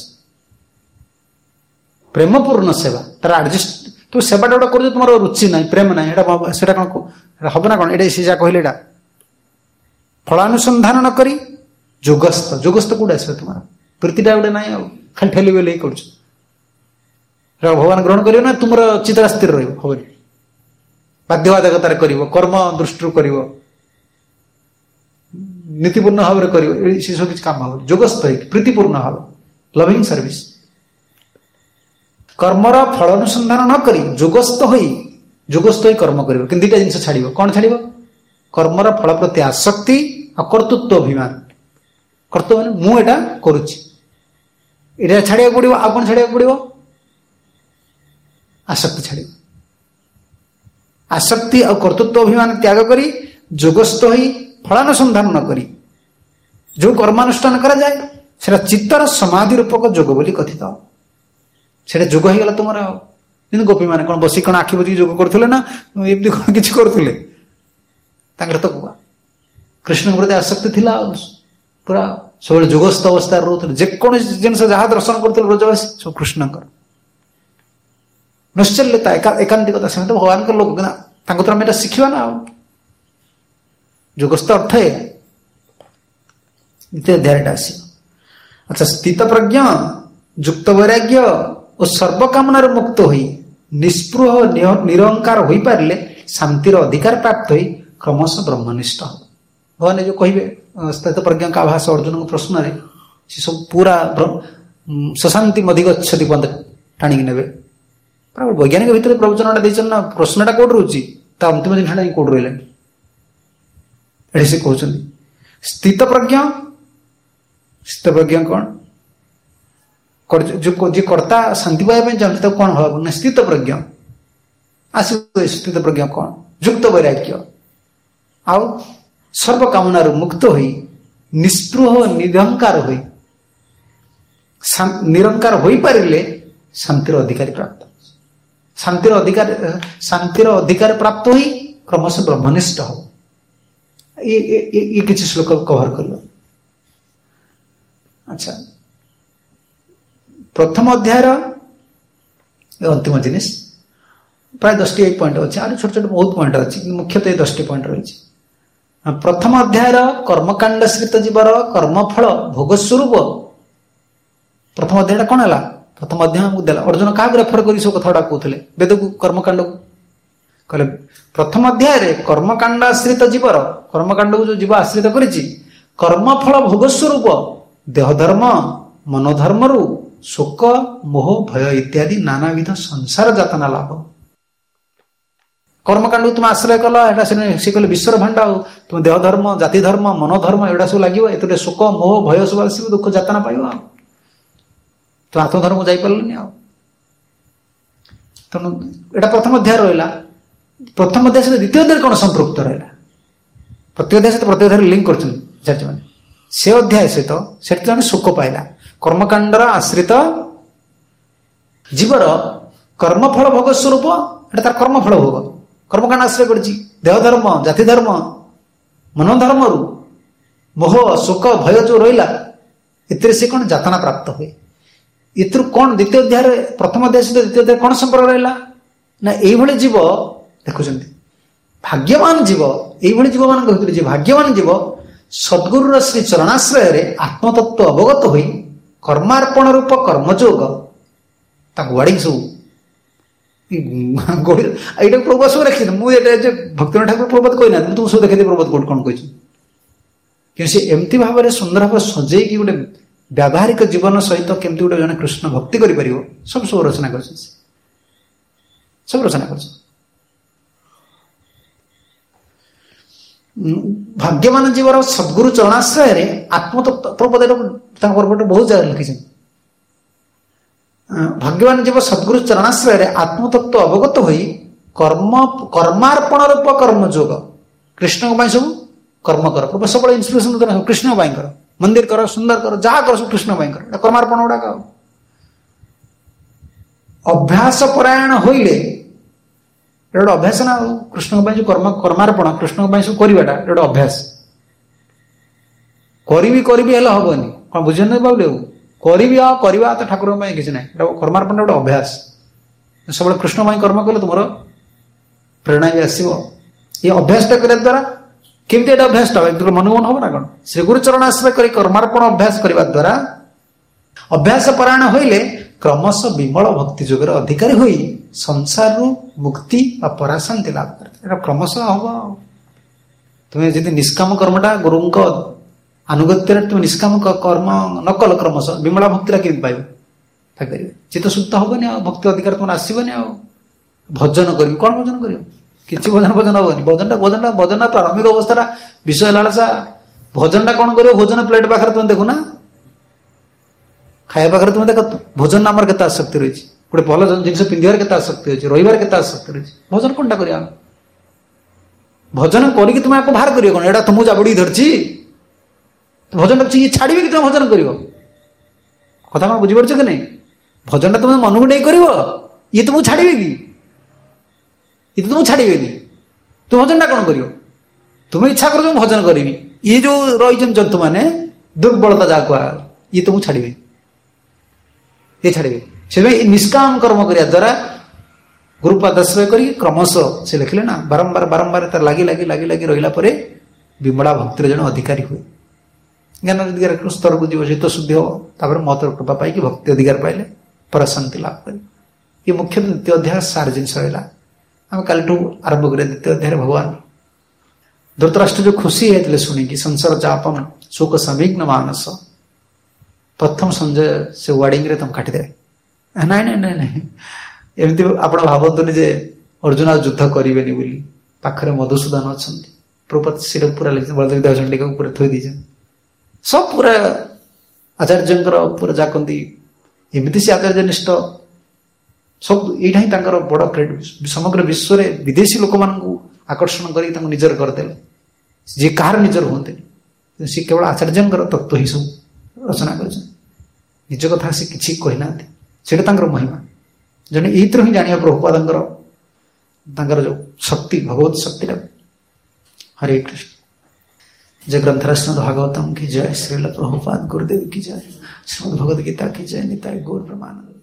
प्रेमपूर्ण सेवा तार एडजस्ट तुम सेवाटा गोटे कर तुम रुचि ना प्रेम ना से हम ना कौन ये सी जहाँ कहले फलानुसंधान न करी जोगस्थ जोगस्थ कौट आस तुम प्रीतिटा गोटे ना खाली ठेली बेल कर भगवान ग्रहण कर तुम चित्रा स्थिर रही बाध्यबाधकतार कर कर्म दृष्टि कर नीतिपूर्ण भाव में कर सब किसी काम हम जोगस्थ प्रीतिपूर्ण भाव लविंग सर्विस कर्मर फल अनुसंधान न करी जोगस्थ हो कर्म कर दुईटा जिन छाड़ कौन छाड़ कर्मर फल प्रति आसक्ति और कर्तृत्व अभिमान कर्तव्य मैंने मुझा करुच्ची ये छाड़ा पड़ो आ कौन छाड़ा पड़ो आसक्ति छाड़ आसक्ति और कर्तृत्व अभिमान त्याग करी जोगस्थ हो फलानुसंधान न करी जो कर्मानुष्ठान करा जाए सेटा चित्तर समाधि रूपक जोग बोली कथित से जोग हो तुम गोपी मैंने कौन बस कौन आखि बुझी जोग करुले ना एमती कौन किसी करुले तो कृष्ण प्रति आसक्ति थी पूरा सब जोगस्थ अवस्था रोते जेको जिन जहाँ दर्शन करते ब्रजवासी सब कृष्ण निश्चल्यता एकांतिकता से भगवान के लोक ना शिखा ना जोगस्थ अर्थ है अध्याय आस अच्छा स्थित प्रज्ञ युक्त वैराग्य और सर्वकामनार मुक्त हो निस्पृह निरंकार हो पारे शांतिर अधिकार प्राप्त हो क्रमश ब्रह्मनिष्ठ हो भगवान जो कहे स्थित प्रज्ञा का आभास अर्जुन प्रश्न से सब पूरा सशांति मधिगछति पद टाणी ने वैज्ञानिक भितर प्रवचन देना ना प्रश्नटा कौट रोचे अंतिम जिनसा कौट रहा से कहते स्थित प्रज्ञा कौन जी कर्ता शांति पाइबा चाहते कौन हम ना स्थित प्रज्ञा आस स्थित प्रज्ञा कौन युक्त वैराग्य आउ सर्वकामनार मुक्त हो निस्पृह निरंकार हो निरंकार हो पारे शांतिर अधिकारी प्राप्त शांतिर अधिकार प्राप्त हो क्रमश ब्रह्मनिष्ठ हो ये किसी श्लोक कवर कर अच्छा प्रथम अध्याय अंतिम जिनिस प्राय 10 पॉइंट अच्छे आगे छोट छोट बहुत पॉइंट अच्छी मुख्यतः 10 पॉइंट रही प्रथम अध्याय कर्मकांडश्रित जीवर कर्मफल भोगस्वरूप प्रथम अध्याय कौन है प्रथम अध्याय देला अर्जुन क्या रेफर कर सब कथा कहते वेद को कर्मकांड को कहले प्रथम अध्याय कर्मकांडाश्रित जीवर कर्मकांड को जो जीव आश्रित कर कर्मफल भोगस्वरूप देहधर्म मनोधर्म शोक मोह भय इत्यादि नानाविध संसार जातना लाभ कर्मकांड तुम आश्रय कल सी कहले विश्वर भांडा तुम देहधर्म जाति धर्म मनोधर्म एटा सब लगे ये शोक मोह भय सब आस दुख जातना पाइब तुम आत्मधर्म को जापारे ତେଣୁ ଏଇଟା ପ୍ରଥମ ଅଧ୍ୟାୟ ରହିଲା। ପ୍ରଥମ ଅଧ୍ୟାୟ ସହିତ ଦ୍ୱିତୀୟ ଅଧ୍ୟାୟ କ'ଣ ସମ୍ପୃକ୍ତ ରହିଲା? ପ୍ରତ୍ୟେକ ଅଧ୍ୟାୟ ସହିତ ପ୍ରତ୍ୟେକ ଅଧ୍ୟାୟରେ ଲିଙ୍କ କରୁଛନ୍ତି ଆଚାର୍ଯ୍ୟମାନେ। ସେ ଅଧ୍ୟାୟ ସହିତ ସେଠି ଜଣେ ସୁଖ ପାଇଲା। କର୍ମକାଣ୍ଡର ଆଶ୍ରିତ ଜୀବର କର୍ମଫଳ ଭୋଗ ସ୍ୱରୂପ, ଏଟା ତାର କର୍ମଫଳ ଭୋଗ। କର୍ମକାଣ୍ଡ ଆଶ୍ରୟ କରିଛି। ଦେହ ଧର୍ମ, ଜାତି ଧର୍ମ, ମନୋଧର୍ମରୁ ମୋହ, ଶୋକ, ଭୟ ଯୋଉ ରହିଲା, ଏଥିରେ ସେ କ'ଣ ଯାତନା ପ୍ରାପ୍ତ ହୁଏ। ଏଥିରୁ କ'ଣ ଦ୍ୱିତୀୟ ଅଧ୍ୟାୟରେ, ପ୍ରଥମ ଅଧ୍ୟାୟ ସହିତ ଦ୍ୱିତୀୟ ଅଧ୍ୟାୟ କ'ଣ ସମ୍ପର୍କ ରହିଲା ନା ଏଇଭଳି ଜୀବ ଦେଖୁଛନ୍ତି। ଭାଗ୍ୟବାନ ଜୀବ, ଏଇଭଳି ଜୀବମାନଙ୍କ ଭିତରେ ଯେ ଭାଗ୍ୟବାନ ଜୀବ ସଦ୍ଗୁରୁର ଶ୍ରୀ ଚରଣାଶ୍ରୟରେ ଆତ୍ମତତ୍ଵ ଅବଗତ ହୋଇ କର୍ମାର୍ପଣ ରୂପ କର୍ମଯୋଗ ତାକୁ ୱାଡ଼ିଂ ସବୁ ଏଇଟାକୁ ପ୍ରଭୁପାଦ ସବୁ ରଖିଛନ୍ତି। ମୁଁ ଏଇଟା ଯେ ଭକ୍ତିନାଥ ଠାକୁର ପ୍ରଭୁପାଦ କହିନାହାନ୍ତି, ମୁଁ ତୁମକୁ ସବୁ ଦେଖେଇଦେବି ପ୍ରଭୁପାଦ କୋଉଠି କ'ଣ କହିଛି। କିନ୍ତୁ ସେ ଏମିତି ଭାବରେ ସୁନ୍ଦର ଭାବରେ ସଜେଇକି ଗୋଟେ ବ୍ୟାବହାରିକ ଜୀବନ ସହିତ କେମିତି ଗୋଟେ ଜଣେ କୃଷ୍ଣ ଭକ୍ତି କରିପାରିବ, ସବୁ ରଚନା କରିଛନ୍ତି। ସବୁ ରଚନା କରିଛନ୍ତି। ଭାଗ୍ୟମାନ ଜୀବର ସଦ୍ଗୁରୁ ଚରଣାଶ୍ରୟରେ ଆତ୍ମତତ୍ଵ, ପ୍ରଭୁପାଦ ତାଙ୍କ ପର୍ବଟା ବହୁତ ଜାଗାରେ ଲେଖିଛନ୍ତି। ଭାଗ୍ୟବାନ ଜୀବ ସଦ୍ଗୁରୁ ଚରଣାଶ୍ରୟରେ ଆତ୍ମତତ୍ଵ ଅବଗତ ହୋଇ କର୍ମାର୍ପଣ ରୂପ କର୍ମଯୋଗ, କୃଷ୍ଣଙ୍କ ପାଇଁ ସବୁ କର୍ମ କର। ସବୁବେଳେ ଇନ୍ସପିରେସନ କୃଷ୍ଣ ପାଇଁ କର, ମନ୍ଦିର କର, ସୁନ୍ଦର କର, ଯାହା କର ସବୁ କୃଷ୍ଣ ପାଇଁ କର। କର୍ମାର୍ପଣ ଗୁଡାକ ଅଭ୍ୟାସ ପରାୟଣ ହୋଇଲେ, ଏଟା ଗୋଟେ ଅଭ୍ୟାସ ନା। ଆଉ କୃଷ୍ଣଙ୍କ ପାଇଁ ଯୋଉ କର୍ମାର୍ପଣ, କୃଷ୍ଣଙ୍କ ପାଇଁ ସବୁ କରିବାଟା ଏଟା ଗୋଟେ ଅଭ୍ୟାସ। କରିବି ହେଲେ ହବନି, କ'ଣ ବୁଝୁଛନ୍ତି ବାବୁଲି? ଆଉ କରିବି ଆଉ କରିବା ତ ଠାକୁରଙ୍କ ପାଇଁ କିଛି ନାହିଁ। ଏଟା କର୍ମାର୍ପଣ ଗୋଟେ ଅଭ୍ୟାସ। ସବୁବେଳେ କୃଷ୍ଣ ପାଇଁ କର୍ମ କଲେ ତୁମର ପ୍ରେରଣା ବି ଆସିବ। ଏ ଅଭ୍ୟାସଟା କରିବା ଦ୍ୱାରା କେମିତି ଏଟା ଅଭ୍ୟାସଟା ମନୋମନ ହବ ନା କ'ଣ? ଶ୍ରୀଗୁରୁ ଚରଣ ଆଶ୍ରୟ କରି କର୍ମାର୍ପଣ ଅଭ୍ୟାସ କରିବା ଦ୍ୱାରା ଅଭ୍ୟାସ ପରାୟଣ ହୋଇଲେ କ୍ରମଶଃ ବିମଳ ଭକ୍ତି ଯୋଗର ଅଧିକାରୀ ହୋଇ ସଂସାରରୁ ମୁକ୍ତି ବା ପରାଶାନ୍ତି ଲାଭ କରେ। ଏଟା କ୍ରମଶଃ ହବ। ତୁମେ ଯଦି ନିଷ୍କାମ କର୍ମଟା ଗୁରୁଙ୍କ ଆନୁଗତ୍ୟରେ ତୁମେ ନିଷ୍କାମ କର୍ମ ନ କଲ, କ୍ରମଶଃ ବିମଳା ଭକ୍ତିଟା କେମିତି ପାଇବ? ପାଇପାରିବେ। ଚିତ୍ତ ଶୁଦ୍ଧ ହବନି, ଆଉ ଭକ୍ତି ଅଧିକାର ତୁମର ଆସିବନି। ଆଉ ଭଜନ କରିବି, କ'ଣ ଭଜନ କରିବ? କିଛି ଭଜନ ହବନି। ଭଜନଟା ପ୍ରାରମ୍ଭିକ ଅବସ୍ଥାଟା ବିଷୟ ଲାଳସା। ଭଜନଟା କ'ଣ କରିବ? ଭୋଜନ ପ୍ଲେଟ ପାଖରେ ତୁମେ ଦେଖୁନା, ଖାଇବା ପାଖରେ ତୁମେ ଦେଖ। ଭୋଜନ ଆମର କେତେ ଆସକ୍ତି ରହିଛି। ଗୋଟେ ଭଲ ଜିନିଷ ପିନ୍ଧିବାର କେତେ ଆସକ୍ତି ରହିଛି, ରହିବାର କେତେ ଆସକ୍ତି ରହିଛି। ଭଜନ କ'ଣଟା କରିବା? ଭଜନ କରିକି ତୁମେ ଆକୁ ବାହାର କରିବ କ'ଣ? ଏଇଟା ତୁମକୁ ଜାବୁଡ଼ିକି ଧରିଛି, ଭଜନ ଇଏ ଛାଡ଼ିବେ କି ତୁମେ ଭଜନ କରିବ? କଥା କ'ଣ ବୁଝିପାରୁଛ କି ନାଇଁ? ଭଜନଟା ତୁମେ ମନକୁ ନେଇ କରିବ, ଇଏ ତୁମକୁ ଛାଡ଼ିବେ କି? ଇଏ ତୁମକୁ ଛାଡ଼ିବେନି। ତୁମ ଭଜନଟା କ'ଣ କରିବ? ତୁମେ ଇଚ୍ଛା କର ମୁଁ ଭଜନ କରିବି, ଇଏ ଯୋଉ ରହିଛନ୍ତି ଜନ୍ତୁମାନେ ଦୁର୍ବଳତା ଯାହାକୁ, ଇଏ ତୁମକୁ ଛାଡ଼ିବେ, ଇଏ ଛାଡ଼ିବେ। ସେଥିପାଇଁ ନିଷ୍କାମ କର୍ମ କରିବା ଦ୍ୱାରା ଗୁରୁପାଦାଶ୍ରୟ କରି କ୍ରମଶଃ ସେ ଲେଖିଲେ ନା, ବାରମ୍ବାର ତାର ଲାଗି ରହିଲା ପରେ ବିମଳା ଭକ୍ତିର ଜଣେ ଅଧିକାରୀ ହୁଏ। ଜ୍ଞାନ ଅଧିକାର ସ୍ତରକୁ ଯିବ, ଚିତ୍ତ ଶୁଦ୍ଧି ହବ, ତାପରେ ମହତର କୃପା ପାଇକି ଭକ୍ତି ଅଧିକାର ପାଇଲେ ପରାଶାନ୍ତି ଲାଭ କରିବ। ଏ ମୁଖ୍ୟତଃ ଦ୍ୱିତୀୟ ଅଧ୍ୟାୟ ସାର ଜିନିଷ ରହିଲା। ଆମେ କାଲିଠୁ ଆରମ୍ଭ କରିବା ଦ୍ୱିତୀୟ ଅଧ୍ୟାୟରେ। ଭଗବାନ ଧୃତରାଷ୍ଟ୍ର ଯୋଉ ଖୁସି ହେଇଥିଲେ ଶୁଣିକି, ସଂସାର ଚାପମ ଶୋକ ସମିଗ୍ନ ମାନସ, ପ୍ରଥମ ସଞ୍ଜୟ ସେ ୱାର୍ଡିଂରେ ତମେ କାଟିଦେବେ। ନାଇଁ, ଏମିତି ଆପଣ ଭାବନ୍ତୁନି ଯେ ଅର୍ଜୁନ ଆଉ ଯୁଦ୍ଧ କରିବେନି ବୋଲି। ପାଖରେ ମଧୁସୂଦନ ଅଛନ୍ତି, ପ୍ରଭୁପାଦ ସେଟା ପୁରା ବଳଦେବ ଦେବଚଣ୍ଡୀକୁ ପୁରା ଥୋଇ ଦେଇଛନ୍ତି। ସବୁ ପୁରା ଆଚାର୍ଯ୍ୟଙ୍କର ପୁରା ଯାକନ୍ତି, ଏମିତି ସେ ଆଚାର୍ଯ୍ୟନିଷ୍ଠ। ସବୁ ଏଇଟା ହିଁ ତାଙ୍କର ବଡ଼ କ୍ରେଡିଟ୍। ସମଗ୍ର ବିଶ୍ୱରେ ବିଦେଶୀ ଲୋକମାନଙ୍କୁ ଆକର୍ଷଣ କରି ତାଙ୍କୁ ନିଜର କରିଦେଲେ, ଯିଏ କାହାର ନିଜର ହୁଅନ୍ତିନି। ସେ କେବଳ ଆଚାର୍ଯ୍ୟଙ୍କର ତତ୍ଵ ହିଁ ସବୁ ରଚନା କରିଛନ୍ତି। ନିଜ କଥା ସେ କିଛି କହିନାହାନ୍ତି, ସେଇଟା ତାଙ୍କର ମହିମା। ଜଣେ ଏଇଥିରୁ ହିଁ ଜାଣିବା ପ୍ରଭୁପାଦଙ୍କର ତାଙ୍କର ଯୋଉ ଶକ୍ତି, ଭଗବତ ଶକ୍ତିଟା। ହରେ କୃଷ୍ଣ। जय ग्रंथराज श्रीमद् भागवतम की जय, श्रील प्रभुपाद गुरुदेव की जय, श्रीमद् भगवद गीता की जय, निताय गौर ब्रह्मानंद।